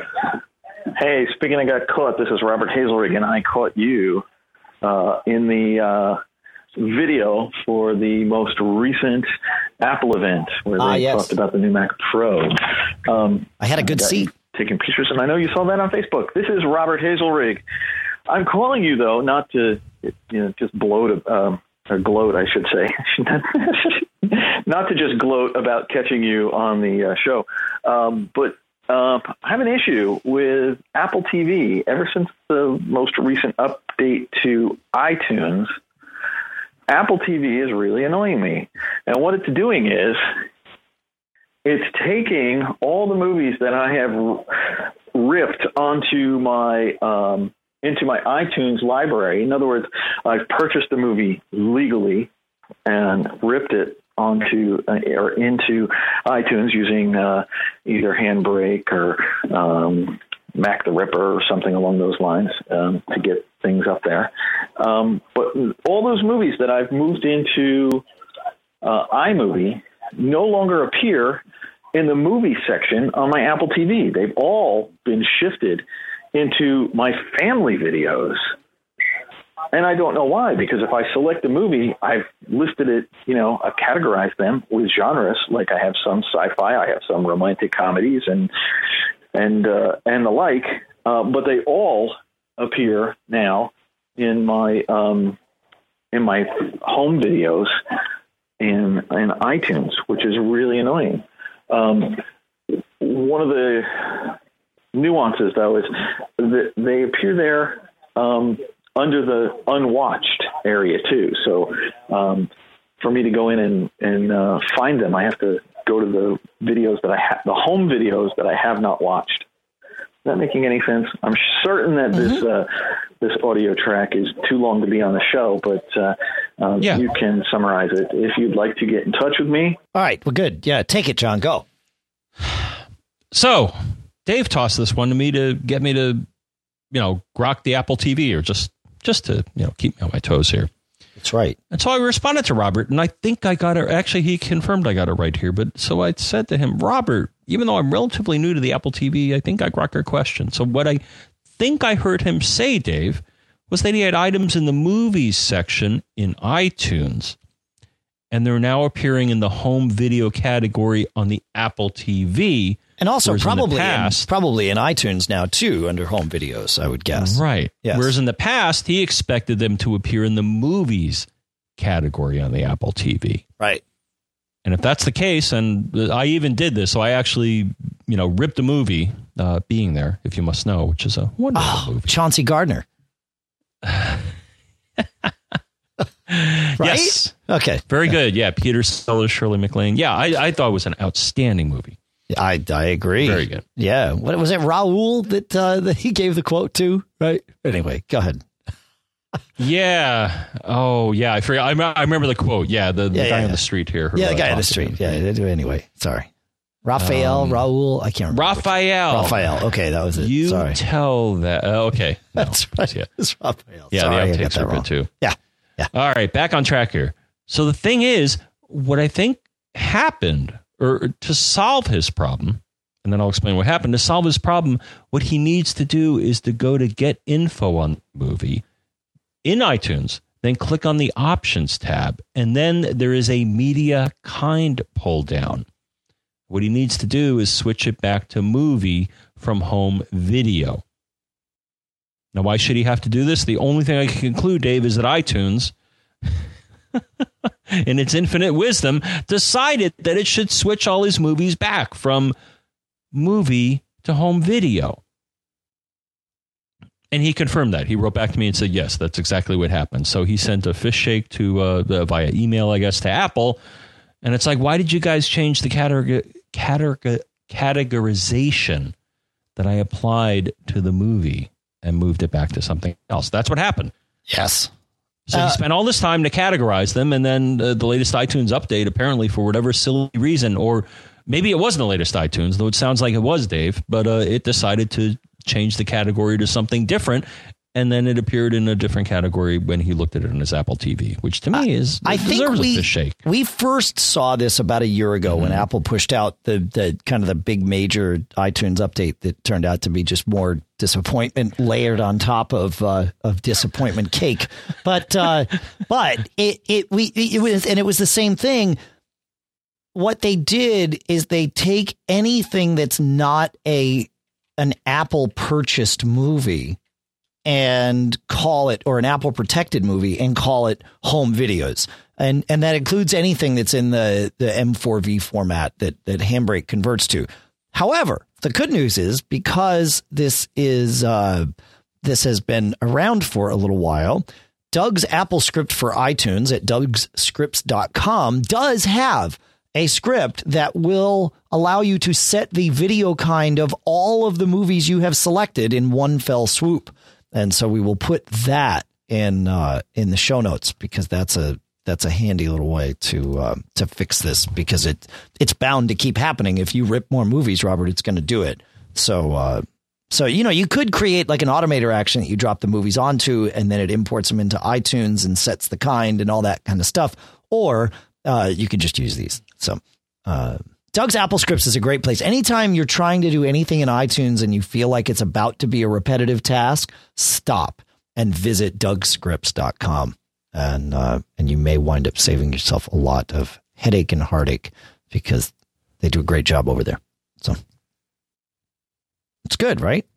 Hey, speaking of got caught, this is Robert Hazelrig, and I caught you in the video for the most recent Apple event where they talked about the new Mac Pro. I had a good seat. Taking pictures, and I know you saw that on Facebook. This is Robert Hazelrig. I'm calling you, though, not to just gloat, or gloat, I should say. Not to just gloat about catching you on the show, but I have an issue with Apple TV. Ever since the most recent update to iTunes, Apple TV is really annoying me. And what it's doing is it's taking all the movies that I have ripped onto my into my iTunes library. In other words, I've purchased the movie legally and ripped it onto or into iTunes using either Handbrake or Mac the Ripper or something along those lines to get things up there. But all those movies that I've moved into iMovie no longer appear in the movie section on my Apple TV. They've all been shifted into my family videos. And I don't know why, because if I select a movie, I've listed it, I've categorized them with genres. Like I have some sci-fi, I have some romantic comedies and the like, but they all appear now in my home videos in iTunes, which is really annoying. One of the nuances, though, is that they appear there under the unwatched area too. So for me to go in and find them, I have to go to the videos that I have, the home videos that I have not watched. Is that making any sense? I'm certain that this audio track is too long to be on the show, but you can summarize it if you'd like to get in touch with me. All right. Well, good. Yeah. Take it, John. Go. So Dave tossed this one to me to get me to, grok the Apple TV or just to, keep me on my toes here. That's right. And so I responded to Robert, and I think I got it. Actually, he confirmed I got it right here. But so I said to him, Robert, even though I'm relatively new to the Apple TV, I think I grokked your question. So what I think I heard him say, Dave, was that he had items in the movies section in iTunes, and they're now appearing in the home video category on the Apple TV. And also probably in iTunes now, too, under home videos, I would guess. Right. Yes. Whereas in the past, he expected them to appear in the movies category on the Apple TV. Right. And if that's the case, and I even did this, so I actually, ripped a movie, Being There, If You Must Know, which is a wonderful movie. Chauncey Gardner. Right? Yes. Okay. Very good. Yeah. Peter Sellers, Shirley MacLaine. Yeah, I thought it was an outstanding movie. I agree. Very good. Yeah. What was it, Raoul that he gave the quote to? Right. Anyway, go ahead. Yeah. Oh, yeah. I forgot. I remember the quote. Yeah. The guy on the street here. Yeah, the guy on the street. Yeah. Anyway, sorry. Raoul. I can't remember. Raphael. Okay, that was it. You sorry. Tell that. Okay. No, that's right. Yeah. It's Raphael. Yeah. Sorry, the outtakes are good too. Yeah. All right. Back on track here. So the thing is, what I think happened, or to solve his problem, and then I'll explain what happened. To solve his problem, what he needs to do is to go to get info on the movie in iTunes, then click on the options tab, and then there is a media kind pull down. What he needs to do is switch it back to movie from home video. Now, why should he have to do this? The only thing I can conclude, Dave, is that iTunes, in its infinite wisdom, decided that it should switch all his movies back from movie to home video. And he confirmed that. He wrote back to me and said, yes, that's exactly what happened. So he sent a fish shake to via email, I guess, to Apple. And it's like, why did you guys change the categorization that I applied to the movie and moved it back to something else? That's what happened. Yes. So he spent all this time to categorize them, and then the latest iTunes update, apparently for whatever silly reason, or maybe it wasn't the latest iTunes, though it sounds like it was, Dave, but it decided to change the category to something different, and then it appeared in a different category when he looked at it on his Apple TV, which to me is I think a fish shake. We first saw this about a year ago when Apple pushed out the kind of the big major iTunes update that turned out to be just more disappointment layered on top of disappointment cake. But it was the same thing. What they did is they take anything that's not an Apple purchased movie and call it, or an Apple protected movie, and call it home videos. And that includes anything that's in the M4V format that Handbrake converts to. However, the good news is, because this has been around for a little while, Doug's Apple script for iTunes at Doug'sScripts.com does have a script that will allow you to set the video kind of all of the movies you have selected in one fell swoop. And so we will put that in the show notes, because that's a that's a handy little way to fix this, because it's bound to keep happening. If you rip more movies, Robert, it's going to do it. So you could create like an automator action that you drop the movies onto, and then it imports them into iTunes and sets the kind and all that kind of stuff. Or you could just use these. So Doug's Apple Scripts is a great place. Anytime you're trying to do anything in iTunes and you feel like it's about to be a repetitive task, stop and visit DougScripts.com. And you may wind up saving yourself a lot of headache and heartache, because they do a great job over there. So it's good, right?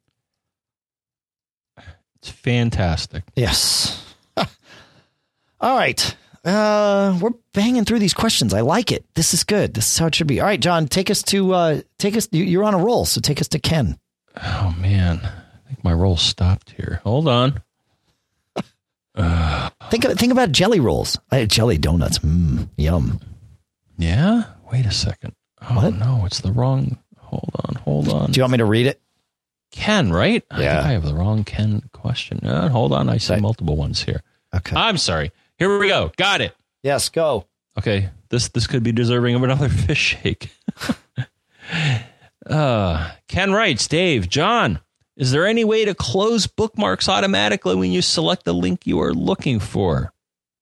It's fantastic. Yes. All right. We're banging through these questions. I like it. This is good. This is how it should be. All right, John, you're on a roll. So take us to Ken. Oh man. I think my roll stopped here. Hold on. Think about jelly rolls. Jelly donuts. Yum. Yeah. Wait a second. Oh what? No, it's the wrong. Hold on. Do you want me to read it? Ken, right? Yeah. I think I have the wrong Ken question. Hold on. I see multiple ones here. Okay. I'm sorry. Here we go. Got it. Yes, go. Okay. This could be deserving of another fish shake. Ken writes, Dave, John, is there any way to close bookmarks automatically when you select the link you are looking for?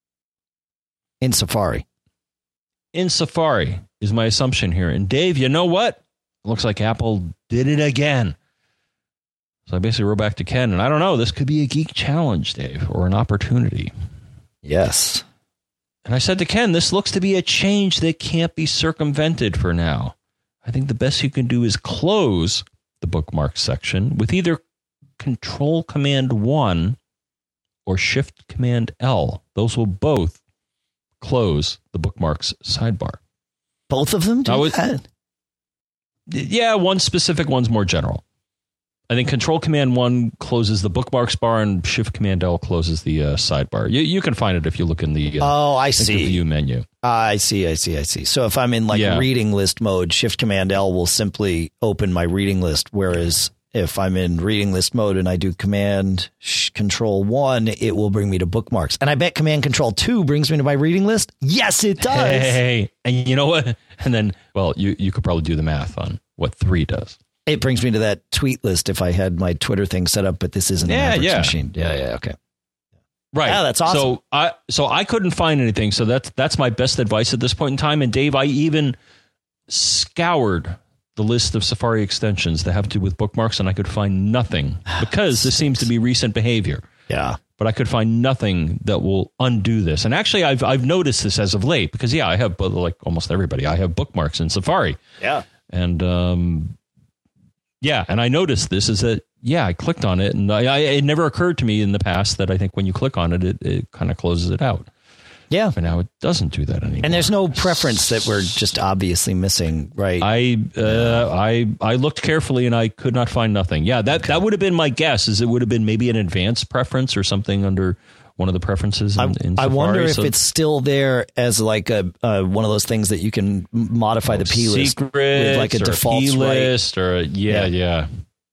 In Safari. In Safari is my assumption here. And Dave, you know what? It looks like Apple did it again. So I basically wrote back to Ken, and I don't know, this could be a geek challenge, Dave, or an opportunity. Yes. And I said to Ken, this looks to be a change that can't be circumvented for now. I think the best you can do is close the bookmarks section with either Control Command 1 or Shift Command L. Those will both close the bookmarks sidebar. Both of them do that? Yeah, one specific, one's more general. I think Control Command 1 closes the bookmarks bar and Shift Command L closes the sidebar. You can find it if you look in the I see. The view menu. I see. So if I'm in reading list mode, Shift Command L will simply open my reading list. Whereas if I'm in reading list mode and I do Command Control 1, it will bring me to bookmarks. And I bet Command Control 2 brings me to my reading list. Yes, it does. Hey, and you know what? And then, well, you could probably do the math on what 3 does. It brings me to that tweet list if I had my Twitter thing set up, but this isn't an Mavericks machine. Yeah, okay. Right. Yeah, that's awesome. So I couldn't find anything. So that's my best advice at this point in time. And Dave, I even scoured the list of Safari extensions that have to do with bookmarks, and I could find nothing, because this seems to be recent behavior. Yeah. But I could find nothing that will undo this. And actually, I've noticed this as of late, because I have, like almost everybody, I have bookmarks in Safari. Yeah. And and I noticed this is that, I clicked on it, and it never occurred to me in the past that I think when you click on it, it kind of closes it out. Yeah. But now it doesn't do that anymore. And there's no preference that we're just obviously missing, right? I looked carefully and I could not find nothing. Yeah, that would have been my guess, is it would have been maybe an advanced preference or something under one of the preferences in Safari. I wonder if it's still there as like a one of those things that you can modify the P list with like a default P list, right? or yeah.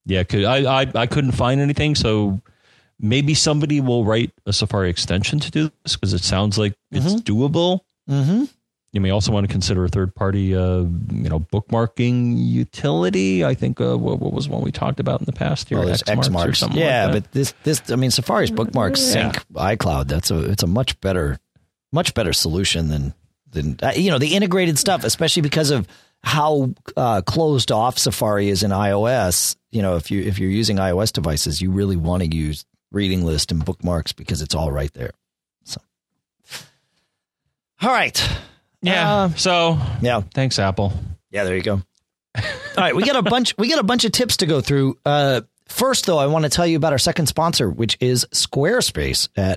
I couldn't find anything, so maybe somebody will write a Safari extension to do this, because it sounds like it's doable. Mm-hmm. You may also want to consider a third-party, bookmarking utility. I think what was one we talked about in the past here? Xmarks or something. Yeah, like that. but Safari's bookmarks sync iCloud. It's a much better solution than the integrated stuff, especially because of how closed off Safari is in iOS. If you're using iOS devices, you really want to use reading list and bookmarks because it's all right there. So, all right. Yeah. Thanks, Apple. Yeah, there you go. All right, we got a bunch of tips to go through. First, though, I want to tell you about our second sponsor, which is Squarespace at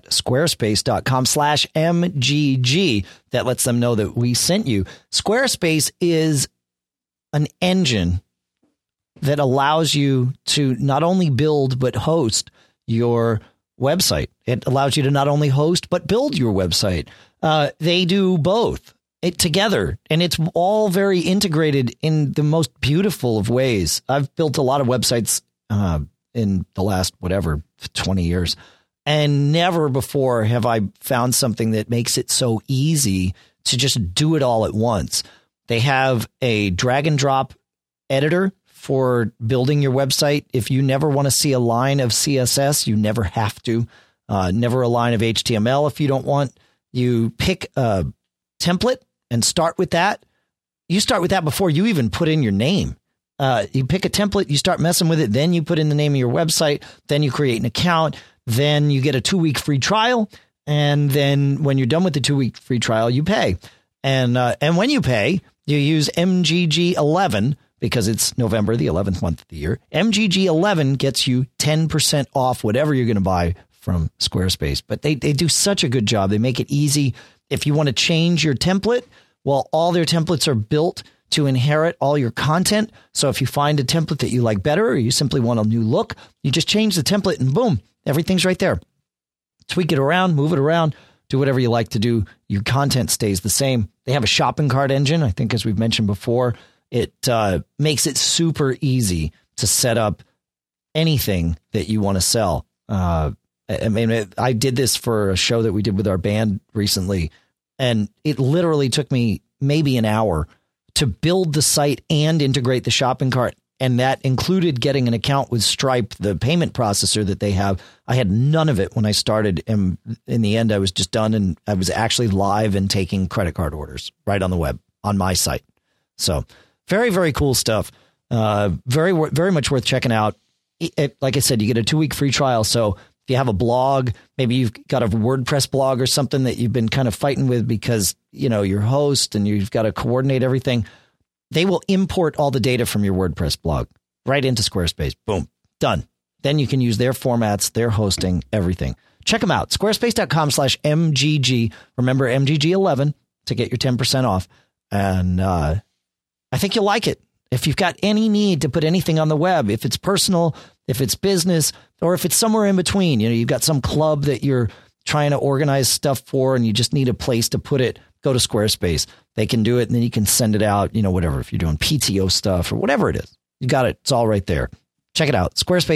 squarespace.com/MGG. That lets them know that we sent you. Squarespace is an engine that allows you to not only build but host your website. It allows you to not only host but build your website. They do both together, and it's all very integrated in the most beautiful of ways. I've built a lot of websites in the last 20 years, And never before have I found something that makes it so easy to just do it all at once. They have a drag and drop editor for building your website. If you never want to see a line of CSS, you never have to. Never a line of HTML if you don't want. You pick a template and start with that. You start with that before you even put in your name. You pick a template, you start messing with it, then you put in the name of your website, then you create an account, then you get a 2-week free trial, and then when you're done with the 2-week free trial, you pay. And when you pay, you use MGG11 because it's November, the 11th month of the year. MGG11 gets you 10% off whatever you're going to buy from Squarespace. But they do such a good job. They make it easy. If you want to change your template, well, all their templates are built to inherit all your content. So if you find a template that you like better, or you simply want a new look, you just change the template and boom, everything's right there. Tweak it around, move it around, do whatever you like to do. Your content stays the same. They have a shopping cart engine. I think, as we've mentioned before, it makes it super easy to set up anything that you want to sell. I mean, I did this for a show that we did with our band recently, and it literally took me maybe an hour to build the site and integrate the shopping cart. And that included getting an account with Stripe, the payment processor that they have. I had none of it when I started. And in the end, I was just done. And I was actually live and taking credit card orders right on the web on my site. So very, very cool stuff. Very, very much worth checking out. Like I said, you get a 2-week free trial. So if you have a blog, maybe you've got a WordPress blog or something that you've been kind of fighting with because, you know, your host and you've got to coordinate everything. They will import all the data from your WordPress blog right into Squarespace. Boom, done. Then you can use their formats, their hosting, everything. Check them out. Squarespace.com/MGG. Remember MGG11 to get your 10% off. And I think you'll like it. If you've got any need to put anything on the web, if it's personal, if it's business, or if it's somewhere in between, you know, you've got some club that you're trying to organize stuff for and you just need a place to put it, go to Squarespace. They can do it and then you can send it out, you know, whatever, if you're doing PTO stuff or whatever it is. You got it. It's all right there. Check it out.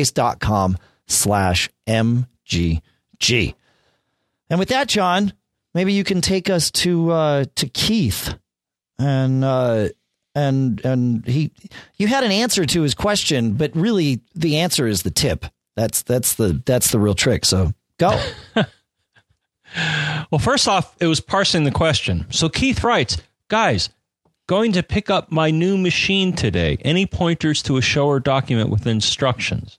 Squarespace.com/MGG. And with that, John, maybe you can take us to Keith. And you had an answer to his question, but really the answer is the tip. That's the real trick. So go. Well, first off, it was parsing the question. So Keith writes, guys, going to pick up my new machine today. Any pointers to a show or document with instructions?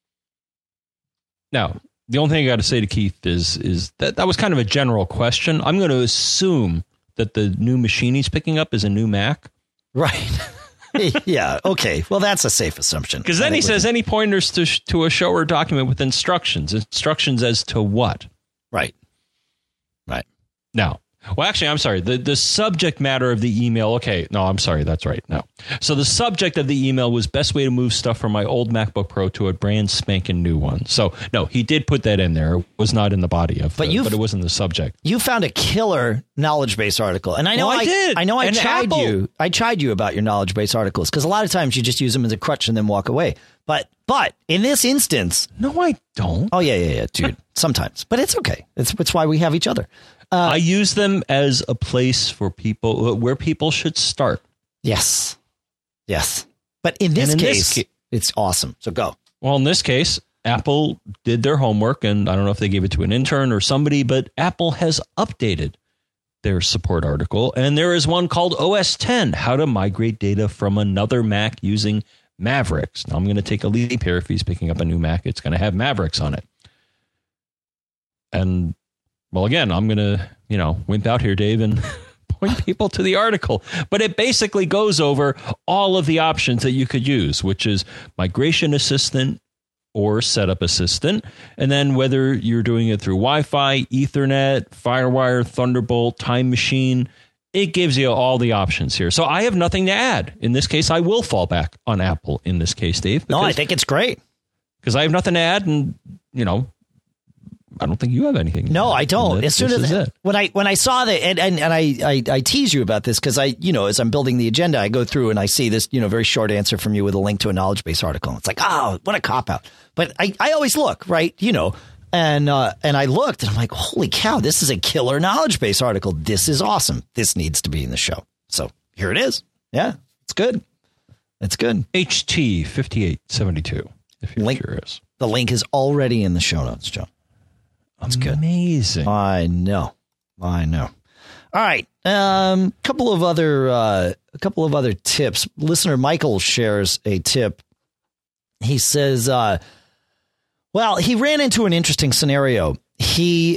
Now, the only thing I got to say to Keith is that was kind of a general question. I'm going to assume that the new machine he's picking up is a new Mac. Right. Yeah. Okay. Well, that's a safe assumption. Because then he says any pointers to a show or document with instructions. Instructions as to what? Right. Right. Now, well, actually, I'm sorry. The subject matter of the email. Okay. No, I'm sorry. That's right. No. So the subject of the email was best way to move stuff from my old MacBook Pro to a brand spanking new one. So no, he did put that in there. It was not in the body of but it was in the subject. You found a killer knowledge base article. And I know I did. I know I chide you. I chide you about your knowledge base articles because a lot of times you just use them as a crutch and then walk away. But in this instance, no, I don't. Oh, yeah, dude. Sometimes. But it's okay. It's why we have each other. I use them as a place for people where people should start. Yes. But in this case, it's awesome. So go. Well, in this case, Apple did their homework, and I don't know if they gave it to an intern or somebody, but Apple has updated their support article, and there is one called OS X, How to Migrate Data from Another Mac Using Mavericks. Now, I'm going to take a leap here. If he's picking up a new Mac, it's going to have Mavericks on it. And well, again, I'm going to, wimp out here, Dave, and point people to the article. But it basically goes over all of the options that you could use, which is Migration Assistant or Setup Assistant. And then whether you're doing it through Wi-Fi, Ethernet, FireWire, Thunderbolt, Time Machine, it gives you all the options here. So I have nothing to add. In this case, I will fall back on Apple in this case, Dave. No, I think it's great. Because I have nothing to add and, I don't think you have anything. No, I don't. As soon as when I saw that, and I tease you about this because as I'm building the agenda, I go through and I see this, very short answer from you with a link to a knowledge base article. It's like, oh, what a cop out. But I always look, right. And I looked and I'm like, holy cow, this is a killer knowledge base article. This is awesome. This needs to be in the show. So here it is. Yeah, it's good. It's good. HT 5872, if you're curious. The link is already in the show notes, John. That's good. Amazing. I know. All right. A couple of other tips. Listener Michael shares a tip. He says, well, he ran into an interesting scenario. He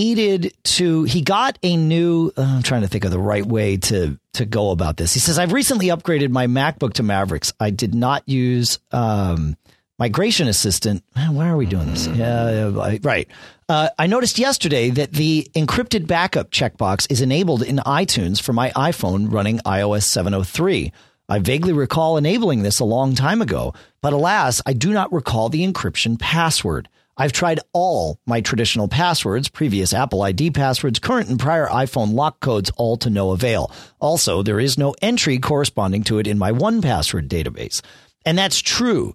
got a new, I'm trying to think of the right way to go about this. He says, I've recently upgraded my MacBook to Mavericks. I did not use Migration Assistant. Why are we doing this? Yeah, right. I noticed yesterday that the encrypted backup checkbox is enabled in iTunes for my iPhone running iOS 703. I vaguely recall enabling this a long time ago, but alas, I do not recall the encryption password. I've tried all my traditional passwords, previous Apple ID passwords, current and prior iPhone lock codes, all to no avail. Also, there is no entry corresponding to it in my 1Password database. And that's true.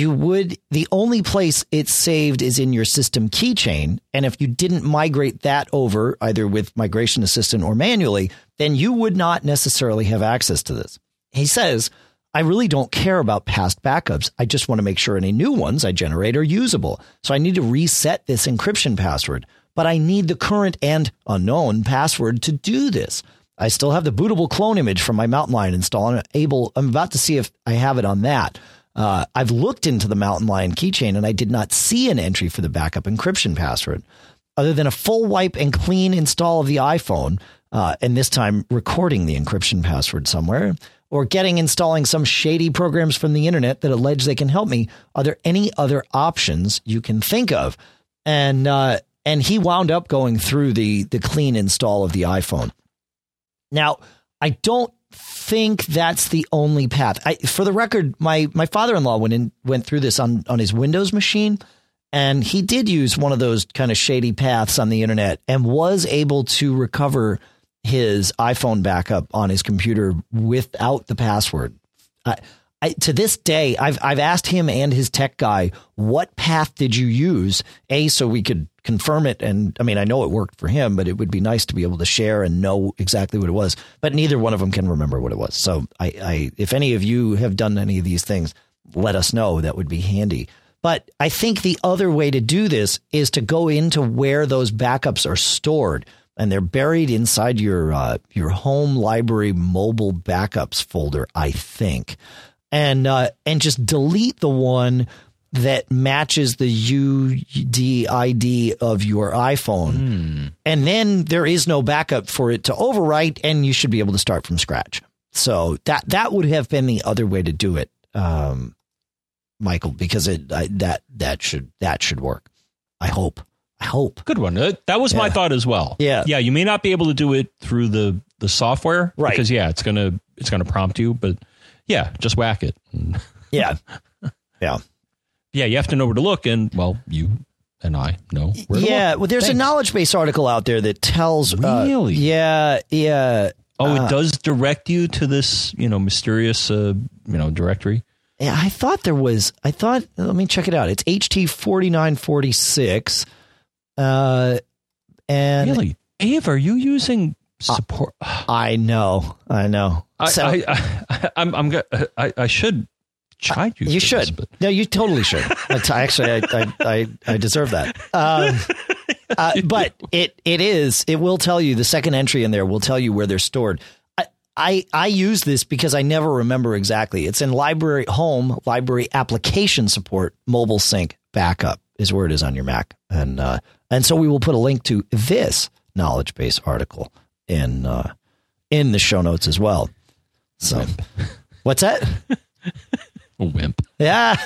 The only place it's saved is in your system keychain. And if you didn't migrate that over either with Migration Assistant or manually, then you would not necessarily have access to this. He says, I really don't care about past backups. I just want to make sure any new ones I generate are usable. So I need to reset this encryption password, but I need the current and unknown password to do this. I still have the bootable clone image from my Mountain Lion install. I'm about to see if I have it on that. I've looked into the Mountain Lion keychain and I did not see an entry for the backup encryption password other than a full wipe and clean install of the iPhone. And this time recording the encryption password somewhere or installing some shady programs from the internet that allege they can help me. Are there any other options you can think of? And he wound up going through the clean install of the iPhone. Now, I don't think that's the only path. For the record, my father-in-law went through this on his Windows machine, and he did use one of those kind of shady paths on the internet and was able to recover his iPhone backup on his computer without the password. To this day, I've asked him and his tech guy, what path did you use? So we could confirm it. And I mean, I know it worked for him, but it would be nice to be able to share and know exactly what it was. But neither one of them can remember what it was. So if any of you have done any of these things, let us know. That would be handy. But I think the other way to do this is to go into where those backups are stored. And they're buried inside your home library mobile backups folder, I think. And just delete the one that matches the UDID of your iPhone. And then there is no backup for it to overwrite, and you should be able to start from scratch. So that would have been the other way to do it, Michael, because that should work. I hope. Good one. That was my thought as well. Yeah. You may not be able to do it through the software, right? Because it's gonna prompt you, but just whack it. Yeah. You have to know where to look, and you and I know where to look. Well, there's a knowledge base article out there that tells. Really? Yeah. Oh, it does direct you to this, mysterious, directory. Yeah, I thought, let me check it out. It's HT 4946. And really, Dave, are you using support? I know. So, I should chide you. You should. This, no, you totally should. Actually, I deserve that. But it will tell you, the second entry in there will tell you where they're stored. I use this because I never remember exactly. It's in library application support, mobile sync backup is where it is on your Mac. And so we will put a link to this knowledge base article in the show notes as well. So what's that? A wimp. Yeah.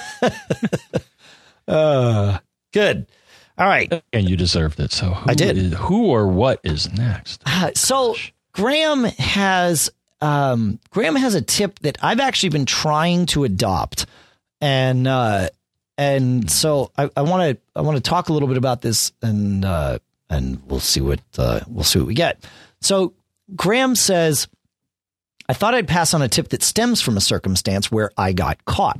Good. All right. And you deserved it. So I did. Who or what is next? So Graham has a tip that I've actually been trying to adopt, and so I want to talk a little bit about this, and we'll see what we get. So Graham says, I thought I'd pass on a tip that stems from a circumstance where I got caught.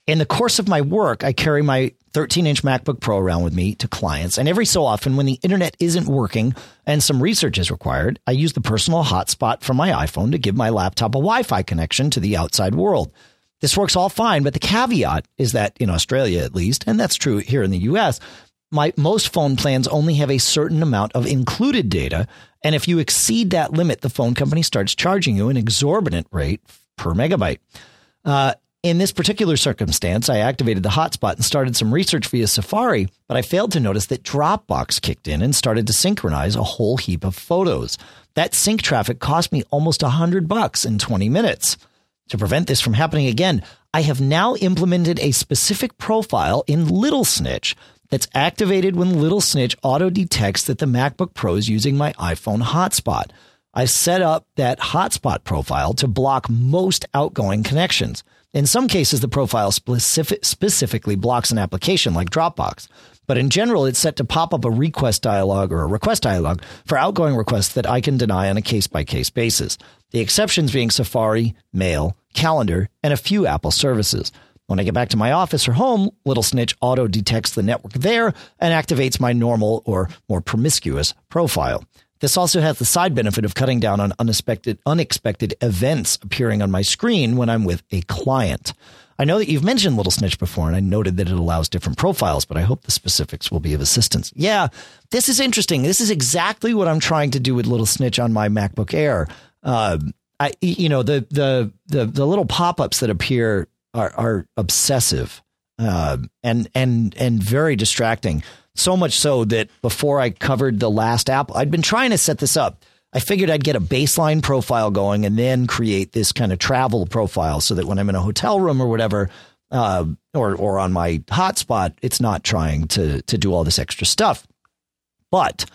In the course of my work, I carry my 13-inch MacBook Pro around with me to clients, and every so often when the internet isn't working and some research is required, I use the personal hotspot from my iPhone to give my laptop a Wi-Fi connection to the outside world. This works all fine, but the caveat is that in Australia, at least, and that's true here in the US, most phone plans only have a certain amount of included data, and if you exceed that limit, the phone company starts charging you an exorbitant rate per megabyte. In this particular circumstance, I activated the hotspot and started some research via Safari, but I failed to notice that Dropbox kicked in and started to synchronize a whole heap of photos. That sync traffic cost me almost $100 in 20 minutes. To prevent this from happening again, I have now implemented a specific profile in Little Snitch that's activated when Little Snitch auto detects that the MacBook Pro is using my iPhone hotspot. I've set up that hotspot profile to block most outgoing connections. In some cases, the profile specifically blocks an application like Dropbox. But in general, it's set to pop up a request dialog or a request dialog for outgoing requests that I can deny on a case-by-case basis. The exceptions being Safari, Mail, Calendar, and a few Apple services. When I get back to my office or home, Little Snitch auto detects the network there and activates my normal or more promiscuous profile. This also has the side benefit of cutting down on unexpected events appearing on my screen when I'm with a client. I know that you've mentioned Little Snitch before, and I noted that it allows different profiles, but I hope the specifics will be of assistance. Yeah, this is interesting. This is exactly what I'm trying to do with Little Snitch on my MacBook Air. The little pop-ups that appear are obsessive and very distracting. So much so that before I covered the last app, I'd been trying to set this up. I figured I'd get a baseline profile going and then create this kind of travel profile so that when I'm in a hotel room or whatever, or on my hotspot, it's not trying to do all this extra stuff. But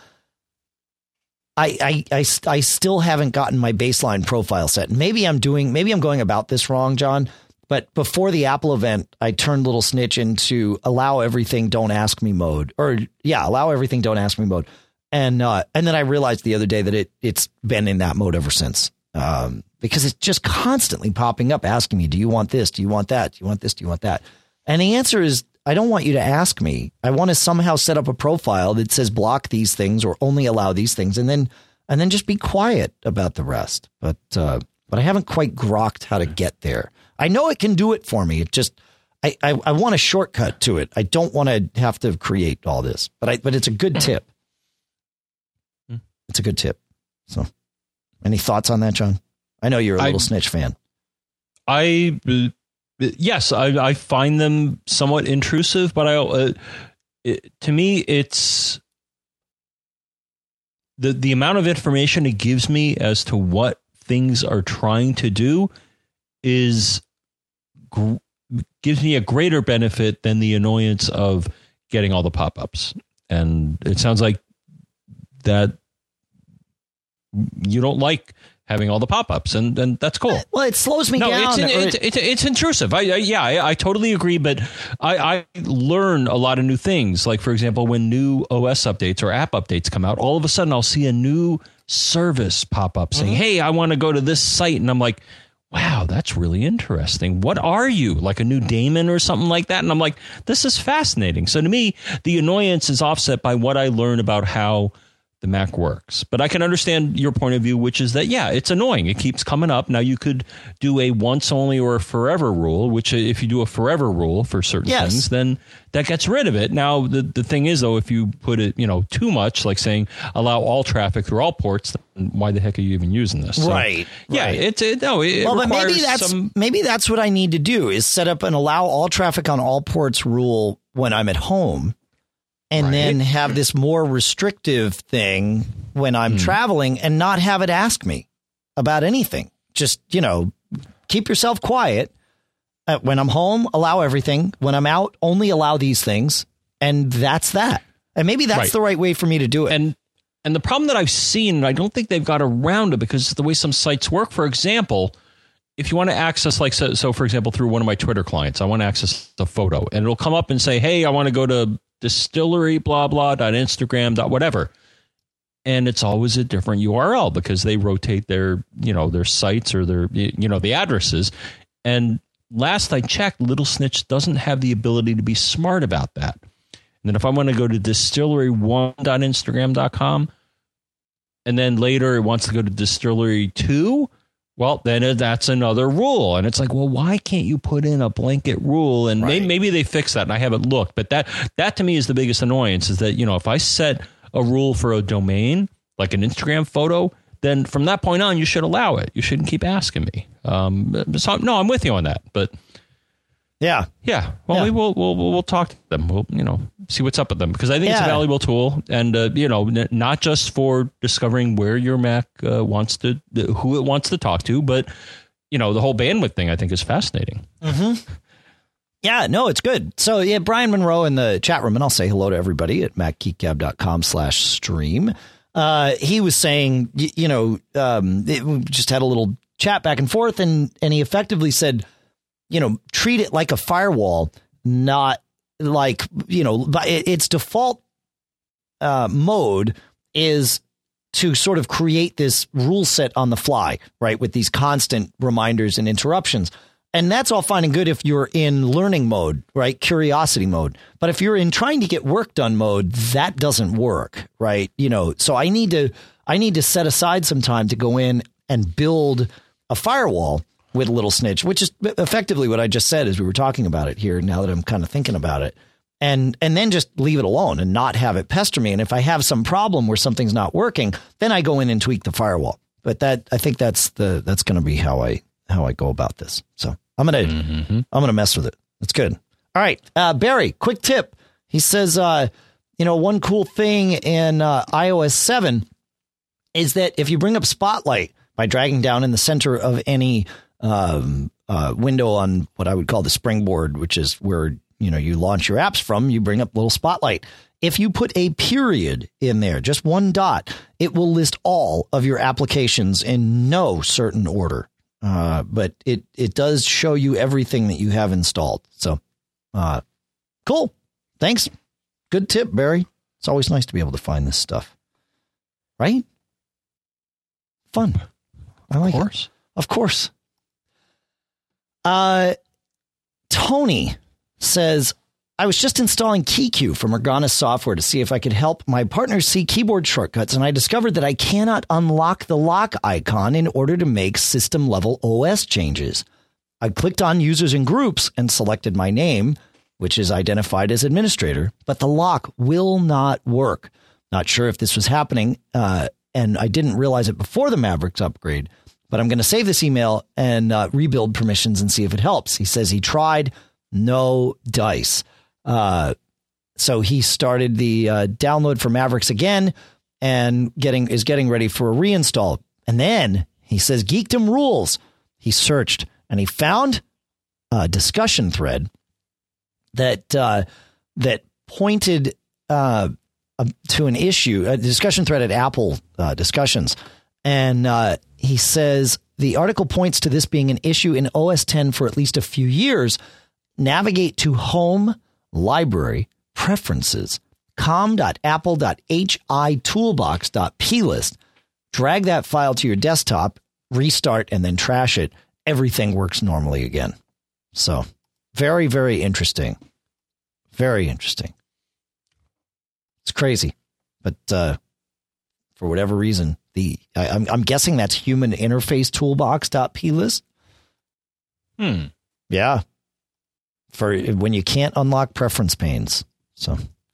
I still haven't gotten my baseline profile set. Maybe I'm going about this wrong, John. But before the Apple event, I turned Little Snitch into allow everything, don't ask me mode, allow everything, don't ask me mode. And then I realized the other day that it's been in that mode ever since, because it's just constantly popping up, asking me, do you want this? Do you want that? Do you want this? Do you want that? And the answer is, I don't want you to ask me. I want to somehow set up a profile that says block these things or only allow these things. And then just be quiet about the rest. But I haven't quite grokked how to get there. I know it can do it for me. It just, I want a shortcut to it. I don't want to have to create all this, but it's a good tip. It's a good tip. So any thoughts on that, John? I know you're a Little Snitch fan. Yes, I find them somewhat intrusive, but to me, it's the amount of information it gives me as to what things are trying to do gives me a greater benefit than the annoyance of getting all the pop-ups. And it sounds like that you don't like having all the pop-ups, and that's cool. Well, it slows me down. It's intrusive. I totally agree, but I learn a lot of new things. Like, for example, when new OS updates or app updates come out, all of a sudden I'll see a new service pop up saying, hey, I want to go to this site. And I'm like, wow, that's really interesting. What are you, like a new daemon or something like that? And I'm like, this is fascinating. So to me, the annoyance is offset by what I learn about how the Mac works. But I can understand your point of view, which is that, yeah, it's annoying. It keeps coming up. Now, you could do a once only or a forever rule, which if you do a forever rule for certain things, then that gets rid of it. Now, the thing is, though, if you put it, too much, like saying allow all traffic through all ports, then why the heck are you even using this? So, right. Yeah. But maybe that's what I need to do is set up an allow all traffic on all ports rule when I'm at home. And then have this more restrictive thing when I'm traveling and not have it ask me about anything. Just, keep yourself quiet. When I'm home, allow everything. When I'm out, only allow these things. And that's that. And maybe that's the right way for me to do it. And the problem that I've seen, and I don't think they've got around it because of the way some sites work, for example, if you want to access, like, so for example, through one of my Twitter clients, I want to access the photo and it'll come up and say, hey, I want to go to distillery, blah, blah, .instagram, whatever. And it's always a different URL because they rotate their, their sites or their, the addresses. And last I checked, Little Snitch doesn't have the ability to be smart about that. And then if I want to go to distillery1.instagram.com, and then later it wants to go to distillery 2, well, then that's another rule. And it's like, well, why can't you put in a blanket rule? And maybe they fix that, and I haven't looked. But that to me is the biggest annoyance, is that, if I set a rule for a domain, like an Instagram photo, then from that point on, you should allow it. You shouldn't keep asking me. So, no, I'm with you on that. But yeah. Well, we'll talk to them. We'll, see what's up with them, because I think it's a valuable tool, and not just for discovering where your Mac wants to, who it wants to talk to, but the whole bandwidth thing I think is fascinating. Mm-hmm. Yeah, no, it's good. So yeah, Brian Monroe in the chat room, and I'll say hello to everybody at macgeekgab.com/stream. He was saying, we just had a little chat back and forth, and he effectively said, treat it like a firewall, not like, its default mode is to sort of create this rule set on the fly, right, with these constant reminders and interruptions. And that's all fine and good if you're in learning mode, right, curiosity mode. But if you're in trying to get work done mode, that doesn't work, right? So I need to set aside some time to go in and build a firewall with Little Snitch, which is effectively what I just said as we were talking about it here, now that I'm kind of thinking about it, and then just leave it alone and not have it pester me. And if I have some problem where something's not working, then I go in and tweak the firewall. But I think that's going to be how I go about this. So I'm going to mess with it. That's good. All right. Barry, quick tip. He says, one cool thing in iOS 7 is that if you bring up Spotlight by dragging down in the center of any window on what I would call the springboard, which is where, you launch your apps from, you bring up little Spotlight. If you put a period in there, just one dot, it will list all of your applications in no certain order. But it does show you everything that you have installed. So, cool. Thanks. Good tip, Barry. It's always nice to be able to find this stuff. Right? Fun. I like it. Of course. Tony says, I was just installing KeyQ from Organa Software to see if I could help my partner see keyboard shortcuts, and I discovered that I cannot unlock the lock icon in order to make system-level OS changes. I clicked on Users and Groups and selected my name, which is identified as administrator, but the lock will not work. Not sure if this was happening, and I didn't realize it before the Mavericks upgrade, but I'm going to save this email and rebuild permissions and see if it helps. He says he tried, no dice. So he started the download for Mavericks again and is getting ready for a reinstall. And then he says, Geekdom rules. He searched and he found a discussion thread that pointed to an issue, a discussion thread at Apple discussions. And he says the article points to this being an issue in OS X for at least a few years. Navigate to Home, Library, Preferences, com.apple.hi toolbox.plist. Drag that file to your desktop, restart, and then trash it. Everything works normally again. So very, very interesting. Very interesting. It's crazy. But for whatever reason, I'm guessing that's human interface toolbox.plist. Yeah. For when you can't unlock preference panes. So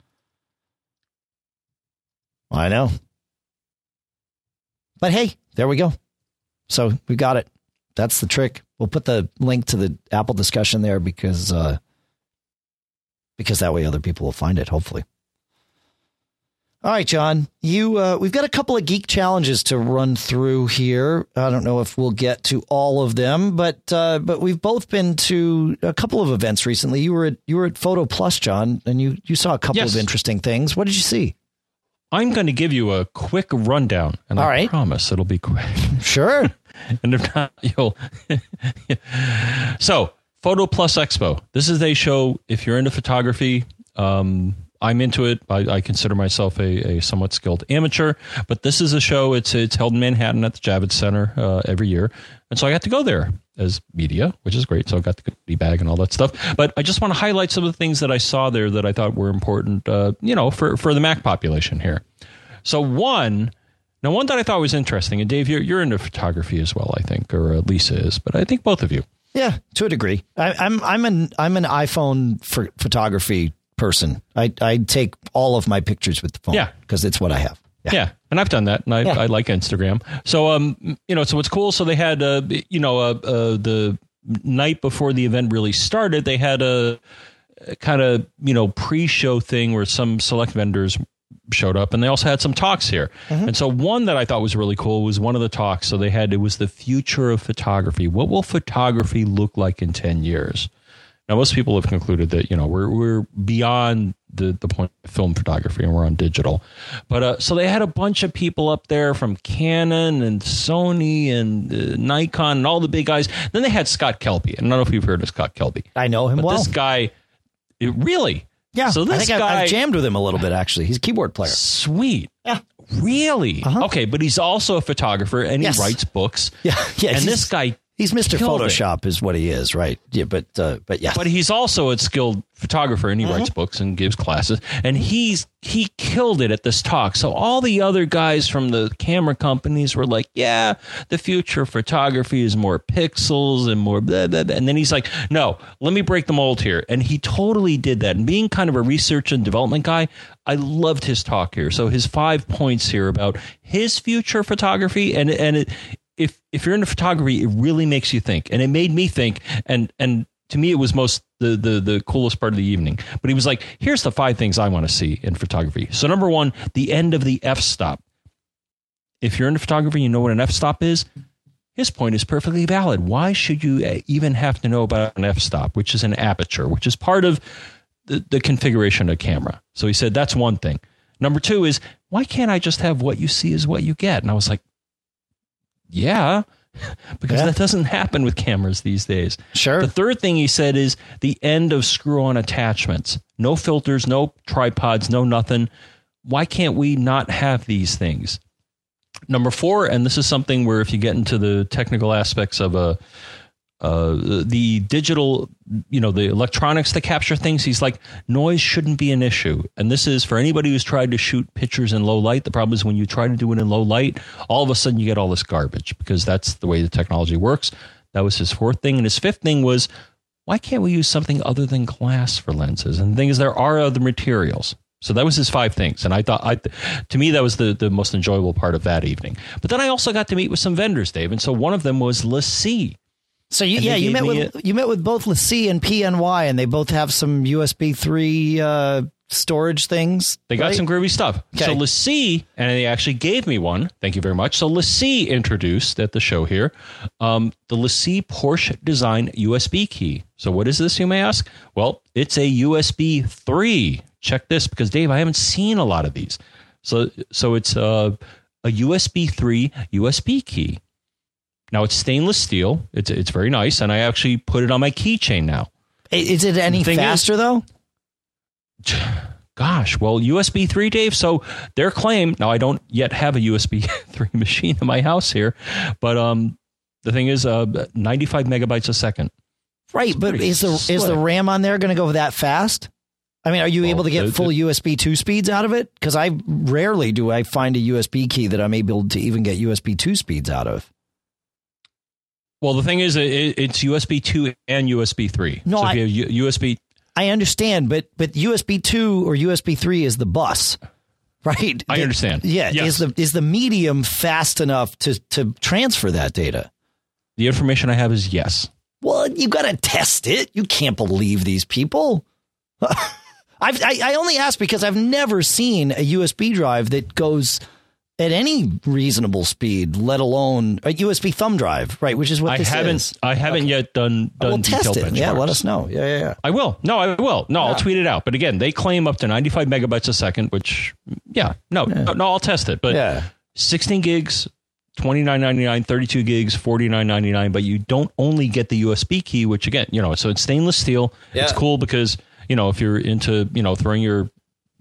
I know. But hey, there we go. So we got it. That's the trick. We'll put the link to the Apple discussion there because that way other people will find it, hopefully. All right, John, we've got a couple of geek challenges to run through here. I don't know if we'll get to all of them, but we've both been to a couple of events recently. You were at Photo Plus, John, and you saw a couple of interesting things. What did you see? I'm going to give you a quick rundown, and I promise it'll be quick. Sure. And if not, you'll. So, Photo Plus Expo. This is a show, if you're into photography, I'm into it. I consider myself a somewhat skilled amateur, but this is a show. It's held in Manhattan at the Javits Center every year. And so I got to go there. as media, which is great. So I got the goodie bag and all that stuff. But I just want to highlight some of the things that I saw there that I thought were important, for the Mac population here. So one that I thought was interesting, and Dave, you're into photography as well, I think, or Lisa is, but I think both of you. Yeah, to a degree. I'm an iPhone photography person. I take all of my pictures with the phone. Yeah, because it's what I have. Yeah, and I've done that, and I like Instagram. So, so it's cool. So they had, the night before the event really started, they had a kind of, pre-show thing where some select vendors showed up, and they also had some talks here. Mm-hmm. And so one that I thought was really cool was one of the talks. So it was the future of photography. What will photography look like in 10 years? Now, most people have concluded that, we're beyond the point of film photography and we're on digital. But so they had a bunch of people up there from Canon and Sony and Nikon and all the big guys. Then they had Scott Kelby. I don't know if you've heard of Scott Kelby. I know him well. This guy, really? Yeah. So this guy, I've jammed with him a little bit, actually. He's a keyboard player. Sweet. Yeah. Really? Uh-huh. Okay, but he's also a photographer and he writes books. Yeah. And this guy... He's Mr. Photoshop is what he is, right? Yeah, but yeah. But he's also a skilled photographer, and he writes books and gives classes. And he killed it at this talk. So all the other guys from the camera companies were like, "Yeah, the future of photography is more pixels and more blah blah blah." And then he's like, "No, let me break the mold here." And he totally did that. And being kind of a research and development guy, I loved his talk here. So his 5 points here about his future photography and it. If you're into photography, it really makes you think, and it made me think. And to me, it was the coolest part of the evening. But he was like, "Here's the 5 things I want to see in photography." So number 1, the end of the f-stop. If you're into photography, you know what an f-stop is. His point is perfectly valid. Why should you even have to know about an f-stop, which is an aperture, which is part of the configuration of a camera? So he said that's one thing. Number 2 is, why can't I just have what you see is what you get? And I was like, yeah, because that doesn't happen with cameras these days. Sure. The third thing he said is the end of screw-on attachments. No filters, no tripods, no nothing. Why can't we not have these things? Number 4, and this is something where if you get into the technical aspects of the digital, the electronics that capture things, he's like, noise shouldn't be an issue. And this is for anybody who's tried to shoot pictures in low light. The problem is when you try to do it in low light, all of a sudden you get all this garbage because that's the way the technology works. That was his 4th thing. And his 5th thing was, why can't we use something other than glass for lenses? And the thing is, there are other materials. So that was his 5 things. And I thought, to me, that was the most enjoyable part of that evening. But then I also got to meet with some vendors, Dave. And so one of them was LaCie. So you met with both LaCie and PNY, and they both have some USB 3 storage things. They got some groovy stuff. Okay. So LaCie, and they actually gave me one. Thank you very much. So LaCie introduced at the show here the LaCie Porsche Design USB key. So what is this, you may ask? Well, it's a USB 3. Check this, because Dave, I haven't seen a lot of these. So it's a USB 3 USB key. Now, it's stainless steel. It's very nice, and I actually put it on my keychain now. Is it any faster, though? Gosh, well, USB 3, Dave, so their claim, now I don't yet have a USB 3 machine in my house here, but the thing is 95 megabytes a second. Right, but is the RAM on there going to go that fast? I mean, are you able to get full USB 2 speeds out of it? Because rarely do I find a USB key that I'm able to even get USB 2 speeds out of. Well, the thing is, it's USB 2 and USB 3. No, so if you have USB... I understand, but USB 2 or USB 3 is the bus, right? I understand. Yeah. Yes. Is the medium fast enough to transfer that data? The information I have is yes. Well, you got to test it. You can't believe these people. I only ask because I've never seen a USB drive that goes at any reasonable speed, let alone a USB thumb drive, right? Which is what this is. I haven't yet done we'll detailed test it. benchmarks. Yeah, let us know. Yeah. I will. No, I will. No, I'll tweet it out. But again, they claim up to 95 megabytes a second, which, no, I'll test it. But 16 gigs, $29.99, 32 gigs, $49.99. But you don't only get the USB key, which again, so it's stainless steel. Yeah. It's cool because, if you're into, throwing your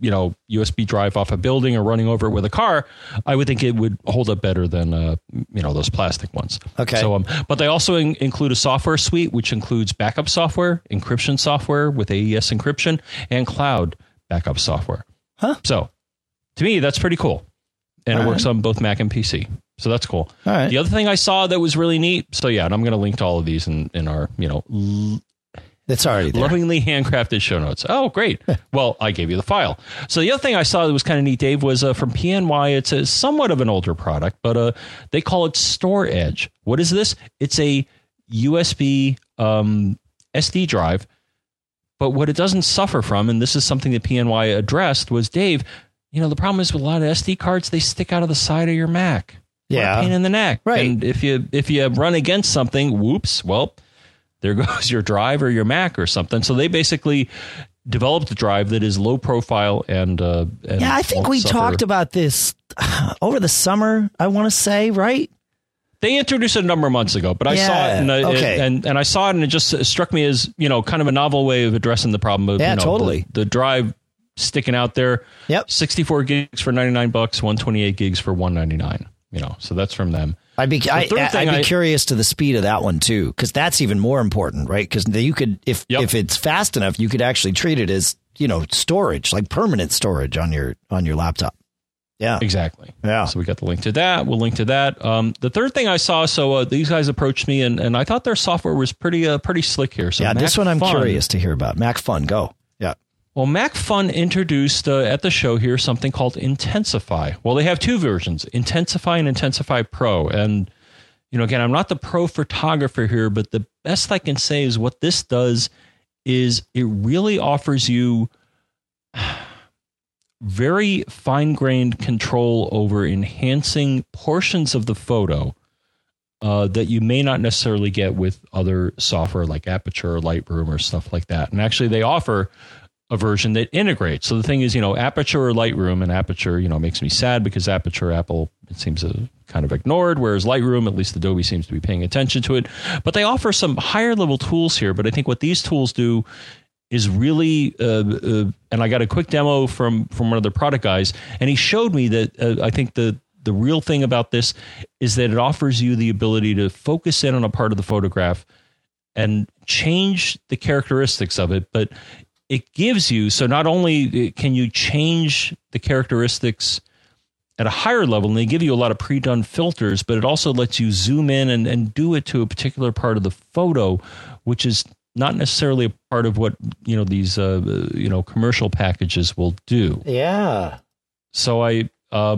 USB drive off a building or running over it with a car, I would think it would hold up better than those plastic ones. Okay. So but they also include a software suite which includes backup software, encryption software with AES encryption, and cloud backup software. Huh? So to me, that's pretty cool, and it works on both Mac and PC. So that's cool. All right. The other thing I saw that was really neat. So yeah, and I'm going to link to all of these in our it's already there. Lovingly handcrafted show notes. Oh, great. Well, I gave you the file. So the other thing I saw that was kind of neat, Dave, was from PNY. It's a somewhat of an older product, but they call it StoreEdge. What is this? It's a USB SD drive. But what it doesn't suffer from, and this is something that PNY addressed, was, Dave, the problem is with a lot of SD cards, they stick out of the side of your Mac. Yeah. What a pain in the neck. Right. And if you run against something, whoops, well, there goes your drive or your Mac or something. So they basically developed a drive that is low profile and I think we talked about this over the summer, I want to say, right? They introduced it a number of months ago, but I saw it and I saw it and it just struck me as, kind of a novel way of addressing the problem of totally. the drive sticking out there. Yep. 64 gigs for $99, 128 gigs for $199. So that's from them. I'd be curious to the speed of that one too, because that's even more important, right? Because you could, if it's fast enough, you could actually treat it as storage, like permanent storage on your laptop. Yeah, exactly. Yeah. So we got the link to that. We'll link to that. The third thing I saw, so these guys approached me, and I thought their software was pretty slick here. So this one I'm curious to hear about. MacFun, go. Yeah. Well, MacFun introduced at the show here something called Intensify. Well, they have two versions, Intensify and Intensify Pro. And, again, I'm not the pro photographer here, but the best I can say is what this does is it really offers you very fine-grained control over enhancing portions of the photo that you may not necessarily get with other software like Aperture or Lightroom or stuff like that. And actually, they offer a version that integrates. So the thing is, Aperture or Lightroom, and Aperture, makes me sad because Aperture, Apple, it seems to kind of ignored, whereas Lightroom, at least Adobe seems to be paying attention to it. But they offer some higher level tools here. But I think what these tools do is really, and I got a quick demo from one of the product guys, and he showed me that I think the real thing about this is that it offers you the ability to focus in on a part of the photograph and change the characteristics of it, but it gives you, so not only can you change the characteristics at a higher level, and they give you a lot of pre-done filters, but it also lets you zoom in and do it to a particular part of the photo, which is not necessarily a part of what, these, commercial packages will do. Yeah. So they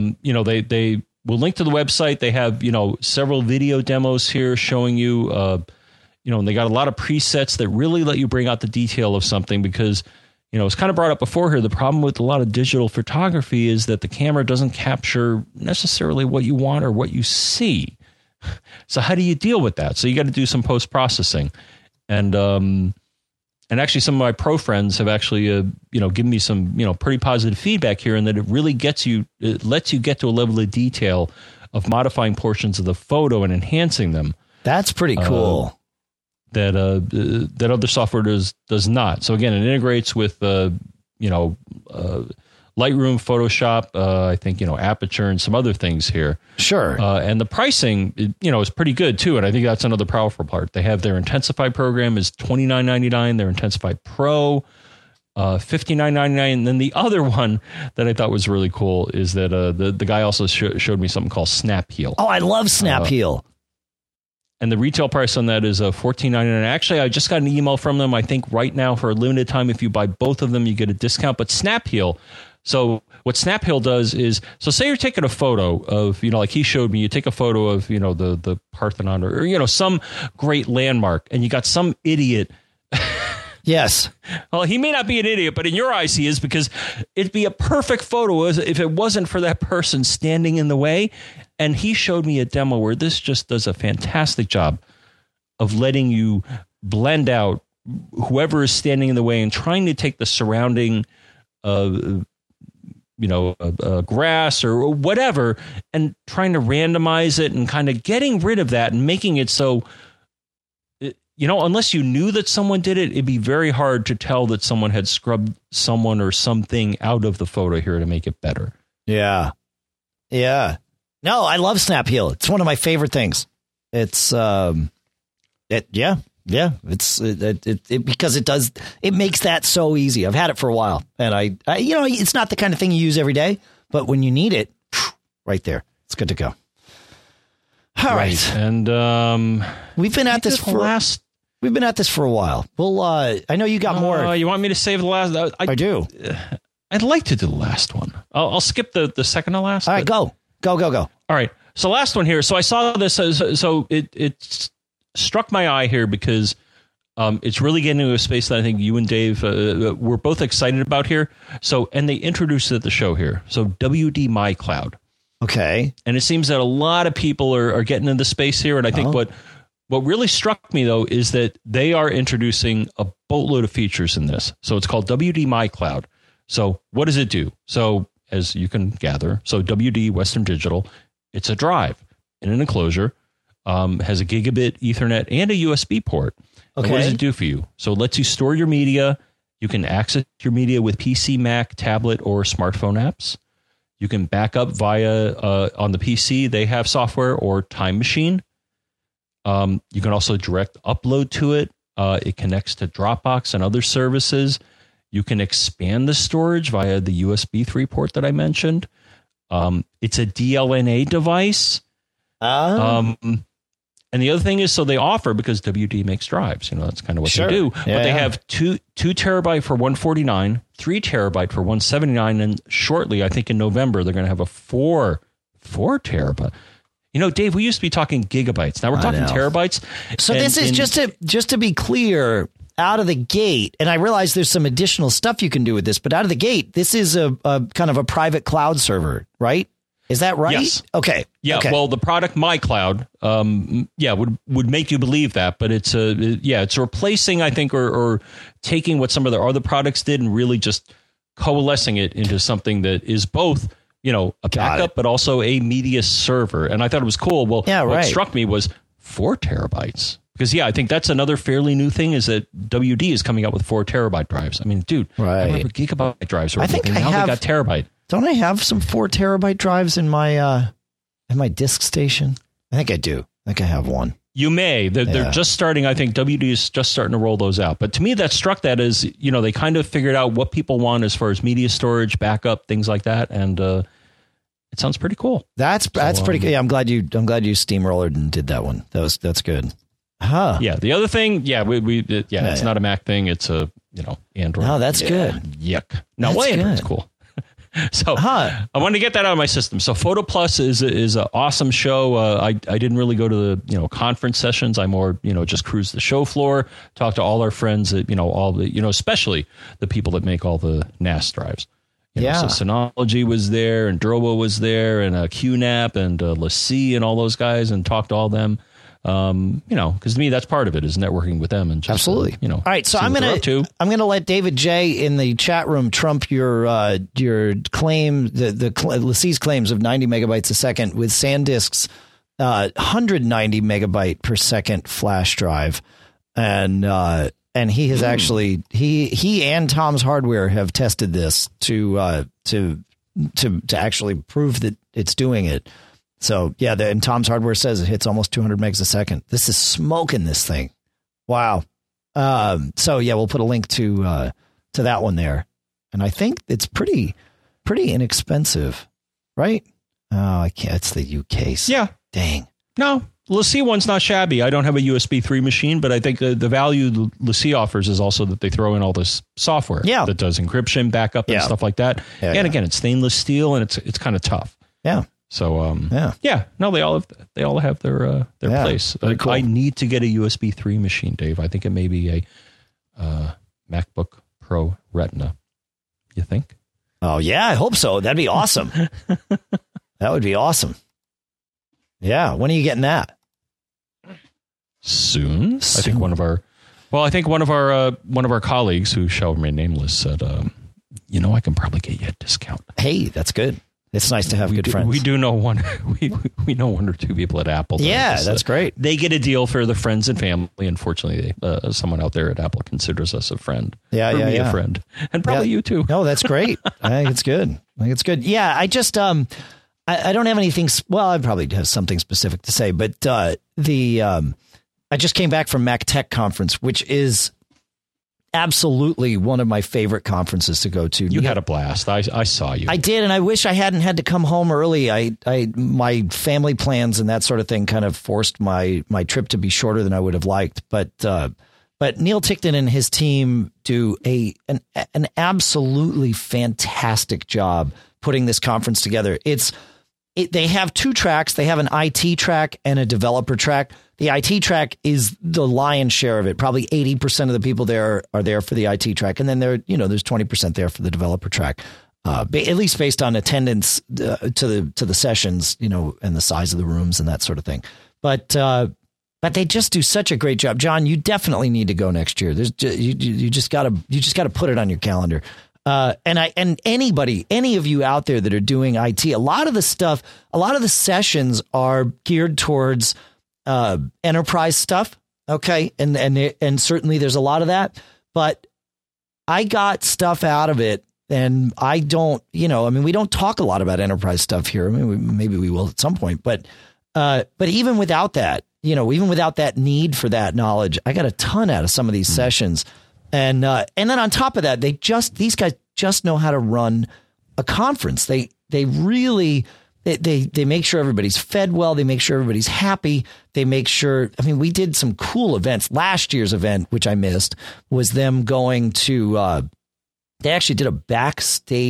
will link to the website. They have, several video demos here showing you, and they got a lot of presets that really let you bring out the detail of something because, it's kind of brought up before here. The problem with a lot of digital photography is that the camera doesn't capture necessarily what you want or what you see. So how do you deal with that? So you got to do some post-processing. And actually some of my pro friends have actually, given me some, pretty positive feedback here, and that it really lets you get to a level of detail of modifying portions of the photo and enhancing them. That's pretty cool. That other software does not. So again, it integrates with Lightroom, Photoshop, I think Aperture and some other things here. Sure. And the pricing, is pretty good too. And I think that's another powerful part. They have their Intensify program is $29.99. Their Intensify Pro, $59.99. And then the other one that I thought was really cool is that the guy also showed me something called Snap Heal. Oh, I love Snap Heal. And the retail price on that is $14.99. Actually, I just got an email from them. I think right now for a limited time, if you buy both of them, you get a discount. But Snap Heal. So what Snap Heal does is, so say you're taking a photo of, like he showed me, you take a photo of, the Parthenon or some great landmark, and you got some idiot. Yes. Well, he may not be an idiot, but in your eyes he is, because it'd be a perfect photo if it wasn't for that person standing in the way. And he showed me a demo where this just does a fantastic job of letting you blend out whoever is standing in the way and trying to take the surrounding, grass or whatever, and trying to randomize it and kind of getting rid of that and making it so unless you knew that someone did it, it'd be very hard to tell that someone had scrubbed someone or something out of the photo here to make it better. Yeah. Yeah. No, I love Snap Heal. It's one of my favorite things. It's, it's because it makes that so easy. I've had it for a while, and I it's not the kind of thing you use every day, but when you need it, right there, it's good to go. All right. And we've been at this for a while. Well, I know you got more. You want me to save the last? I do. I'd like to do the last one. I'll skip the second to last. All right, go. All right. So last one here. So I saw this. So it struck my eye here because it's really getting into a space that I think you and Dave were both excited about here. So, and they introduced it at the show here. So WD My Cloud. Okay. And it seems that a lot of people are getting into the space here. And I think what really struck me, though, is that they are introducing a boatload of features in this. So it's called WD My Cloud. So what does it do? So as you can gather, so WD Western Digital, it's a drive in an enclosure, has a gigabit Ethernet and a USB port. Okay. And what does it do for you? So it lets you store your media. You can access your media with PC, Mac, tablet, or smartphone apps. You can back up via on the PC. They have software or Time Machine. You can also direct upload to it. It connects to Dropbox and other services. You can expand the storage via the USB 3 port that I mentioned. It's a DLNA device. And the other thing is, so they offer, because WD makes drives, that's kind of what they do. Yeah, but they have 2 terabyte for $149, 3 terabyte for $179, and shortly, I think in November, they're going to have a 4 terabyte. Dave, we used to be talking gigabytes. Now we're talking terabytes. So this is just to be clear, out of the gate, and I realize there's some additional stuff you can do with this, but out of the gate, this is a kind of a private cloud server, right? Is that right? Yes. Okay. Yeah. Okay. Well, the product MyCloud, would make you believe that, but it's replacing, I think, or taking what some of their other products did and really just coalescing it into something that is both, a backup, but also a media server. And I thought it was cool. Well, what struck me was 4 terabytes. Because, I think that's another fairly new thing, is that WD is coming out with 4 terabyte drives. I mean, dude, I remember gigabyte drives. They got terabyte. Don't I have some 4 terabyte drives in my disk station? I think I do. I think I have one. You may. They're just starting. I think WD is just starting to roll those out. But to me, that struck that as, they kind of figured out what people want as far as media storage, backup, things like that. And it sounds pretty cool. That's pretty good. Yeah, I'm glad you steamrollered and did that one. That's good. Huh. Yeah. The other thing, it's not a Mac thing. It's a, Android. Oh, that's good. Yuck. No, Android's cool. So I wanted to get that out of my system. So Photo Plus is an awesome show. I didn't really go to the conference sessions. I more just cruise the show floor, talk to all our friends that all the especially the people that make all the NAS drives. So Synology was there, and Drobo was there, and QNAP and LaCie and all those guys, and talked to all them. Because to me, that's part of it, is networking with them and just, absolutely. All right. So I'm going to let David J in the chat room trump your claim, the LaCie's claims of 90 megabytes a second with SanDisk's 190 megabyte per second flash drive. And he has actually, he and Tom's Hardware have tested this to actually prove that it's doing it. So, and Tom's Hardware says it hits almost 200 megs a second. This is smoking, this thing. Wow. We'll put a link to that one there. And I think it's pretty inexpensive, right? Oh, I can't. It's the UK. Yeah. Dang. No, LaCie one's not shabby. I don't have a USB 3 machine, but I think the value LaCie offers is also that they throw in all this software that does encryption, backup, and stuff like that. Again, it's stainless steel, and it's kind of tough. Yeah. So no, they all have their place. Cool. I need to get a USB 3 machine, Dave. I think it may be a MacBook Pro Retina. You think? Oh yeah, I hope so. That'd be awesome. That would be awesome. Yeah, when are you getting that? Soon. I think one of our colleagues, who shall remain nameless, said, I can probably get you a discount. Hey, that's good. It's nice to have good friends. We do know one. We know one or two people at Apple. Yeah, that's great. They get a deal for the friends and family. Unfortunately, someone out there at Apple considers us a friend. A friend, and probably you too. No, that's great. I think it's good. Yeah, I just I don't have anything. Well, I probably have something specific to say, but I just came back from Mac Tech Conference, which is absolutely one of my favorite conferences to go to. You had a blast. I saw you. I did, and I wish I hadn't had to come home early. My family plans and that sort of thing kind of forced my trip to be shorter than I would have liked. But Neil Tickton and his team do an absolutely fantastic job putting this conference together. They have two tracks. They have an IT track and a developer track. The IT track is the lion's share of it. Probably 80% of the people there are there for the IT track. And then there's 20% there for the developer track, at least based on attendance to the sessions, and the size of the rooms and that sort of thing. But they just do such a great job. John, you definitely need to go next year. You just got to put it on your calendar. And any of you out there that are doing IT, a lot of the sessions are geared towards enterprise stuff. Okay. And certainly there's a lot of that, but I got stuff out of it, and I don't, we don't talk a lot about enterprise stuff here. I mean, maybe we will at some point, but even without that, even without that need for that knowledge, I got a ton out of some of these sessions. And then on top of that, these guys just know how to run a conference. They really, they make sure everybody's fed well. They make sure everybody's happy. They make sure, we did some cool events. Last year's event, which I missed, was them going to, they actually did a back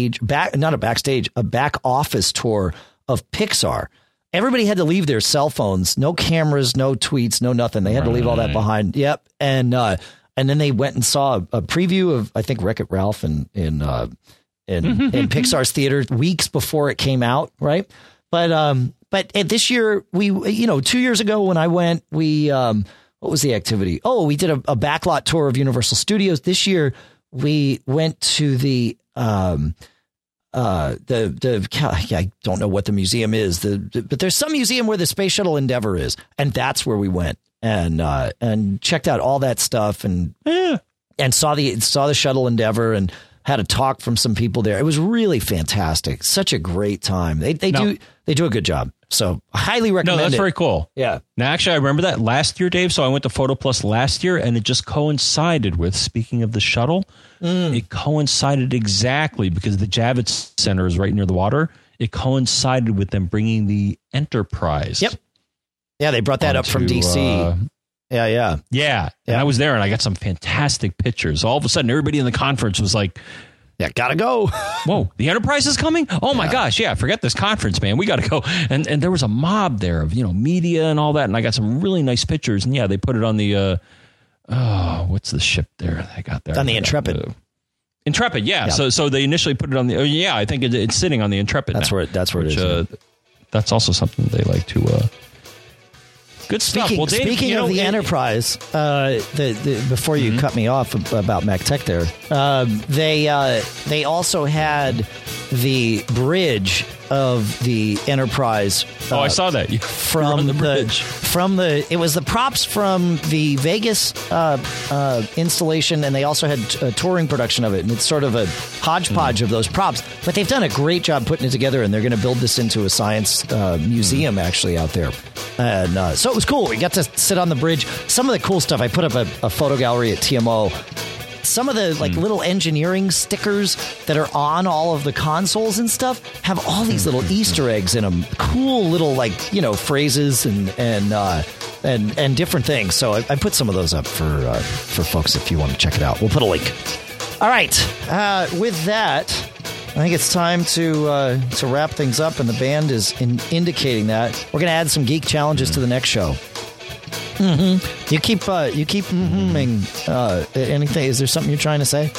office tour of Pixar. Everybody had to leave their cell phones, no cameras, no tweets, no nothing. They had to leave all that behind. Yep. And then they went and saw a preview of, I think, Wreck-It Ralph in in Pixar's theater weeks before it came out. Right. But this year, 2 years ago when I went, what was the activity? Oh, we did a backlot tour of Universal Studios. This year we went to I don't know what the museum is, but there's some museum where the Space Shuttle Endeavour is, and that's where we went and checked out all that stuff and saw the Shuttle Endeavour and had a talk from some people there. It was really fantastic. Such a great time. They do a good job. So I highly recommend it. No, that's very cool. Yeah. Now, actually, I remember that last year, Dave. So I went to Photo Plus last year, and it just coincided with, speaking of the shuttle, it coincided exactly because the Javits Center is right near the water. It coincided with them bringing the Enterprise. Yep. Yeah, they brought that up from DC. Yeah. And I was there, and I got some fantastic pictures. All of a sudden, everybody in the conference was like, yeah, gotta go. Whoa, the Enterprise is coming? Oh my gosh, yeah, forget this conference, man. We gotta go. And there was a mob there of, media and all that, and I got some really nice pictures. And yeah, they put it on the what's the ship there they got there? On the Intrepid. Intrepid, yeah. So they initially put it on the I think it's sitting on the Intrepid. That's where it is. That's also something they like to good stuff. Well, Dave, speaking of the Enterprise, before you cut me off about Mac Tech there, they also had the bridge of the Enterprise. I saw that from the bridge. It was the props from the Vegas installation, and they also had a touring production of it, and it's sort of a hodgepodge of those props. But they've done a great job putting it together, and they're going to build this into a science museum actually out there. And so it was cool. We got to sit on the bridge. Some of the cool stuff, I put up a photo gallery at TMO. Some of the little engineering stickers that are on all of the consoles and stuff have all these little Easter eggs in them. Cool little phrases and different things. So I put some of those up for folks if you want to check it out. We'll put a link. All right. With that, I think it's time to wrap things up, and the band is indicating that we're going to add some geek challenges to the next show. Mm-hmm. You keep anything. Is there something you're trying to say?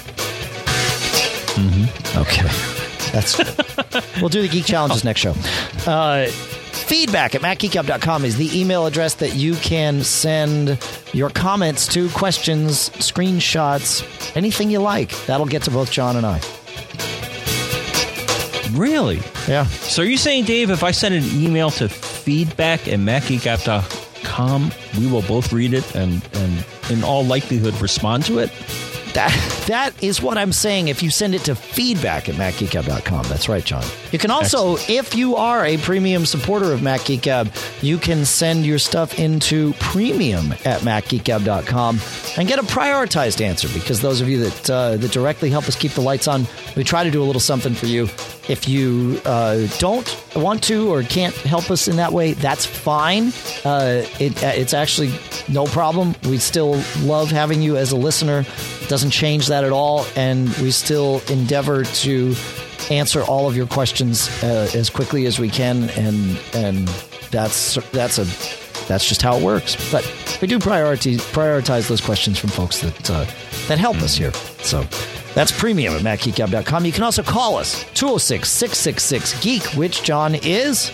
Mm-hmm. Okay. We'll do the geek challenges next show. Feedback at MacGeekUp.com is the email address that you can send your comments to, questions, screenshots, anything you like. That'll get to both John and I. Really? Yeah. So are you saying, Dave, if I send an email to feedback@macgeekgab.com, we will both read it and in all likelihood respond to it? That is what I'm saying. If you send it to feedback@macgeekgab.com. That's right, John. You can also, if you are a premium supporter of MacGeekGab, you can send your stuff into premium@macgeekgab.com and get a prioritized answer, because those of you that directly help us keep the lights on, we try to do a little something for you. If you don't want to or can't help us in that way, that's fine. It's actually no problem. We still love having you as a listener. It doesn't change that at all, and we still endeavor to answer all of your questions as quickly as we can, and that's just how it works. But we do prioritize those questions from folks that help us here. So that's premium at MacGeekGab.com. You can also call us 206-666-GEEK, which, John, is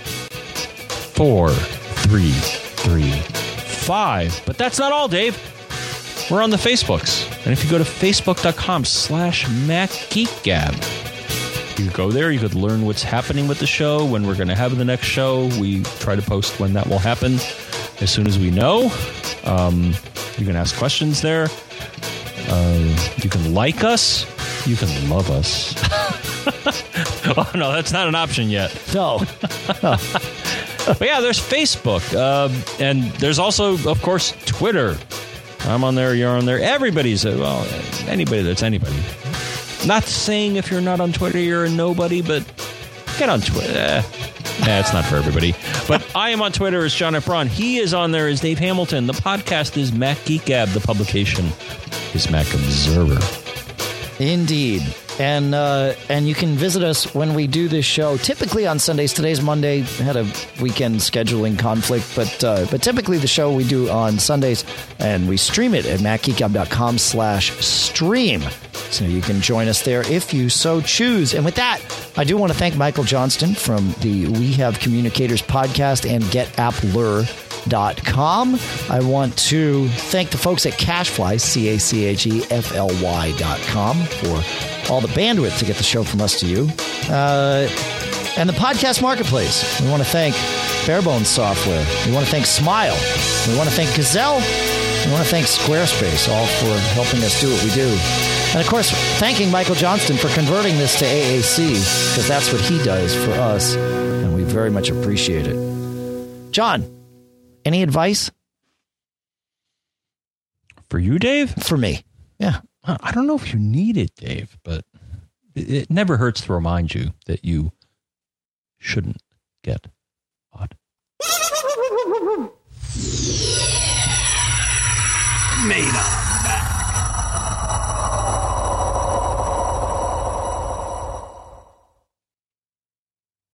4335. But that's not all, Dave. We're on the Facebooks. And if you go to facebook.com/MacGeekGab, you could go there. You could learn what's happening with the show, when we're going to have the next show. We try to post when that will happen as soon as we know. You can ask questions there. You can like us. You can love us. Oh, no, that's not an option yet. no. But yeah, there's Facebook. And there's also, of course, Twitter. I'm on there. You're on there. Everybody's, well, anybody that's anybody. Not saying if you're not on Twitter, you're a nobody, but get on Twitter. It's not for everybody. But I am on Twitter as John F. Braun. He is on there as Dave Hamilton. The podcast is Mac Geek Gab. The publication is Mac Observer. Indeed. And you can visit us when we do this show, typically on Sundays. Today's Monday. Had a weekend scheduling conflict, but typically the show we do on Sundays, and we stream it at macgeekgab.com/stream. So you can join us there if you so choose. And with that, I do want to thank Michael Johnston from the We Have Communicators podcast and GetAppler.com. I want to thank the folks at CacheFly, CacheFly.com, for all the bandwidth to get the show from us to you. And the podcast marketplace. We want to thank Barebones Software. We want to thank Smile. We want to thank Gazelle. We want to thank Squarespace, all for helping us do what we do. And, of course, thanking Michael Johnston for converting this to AAC, because that's what he does for us, and we very much appreciate it. John, any advice? For you, Dave? For me. Yeah. I don't know if you need it, Dave, but it never hurts to remind you that you shouldn't get hot. Made up.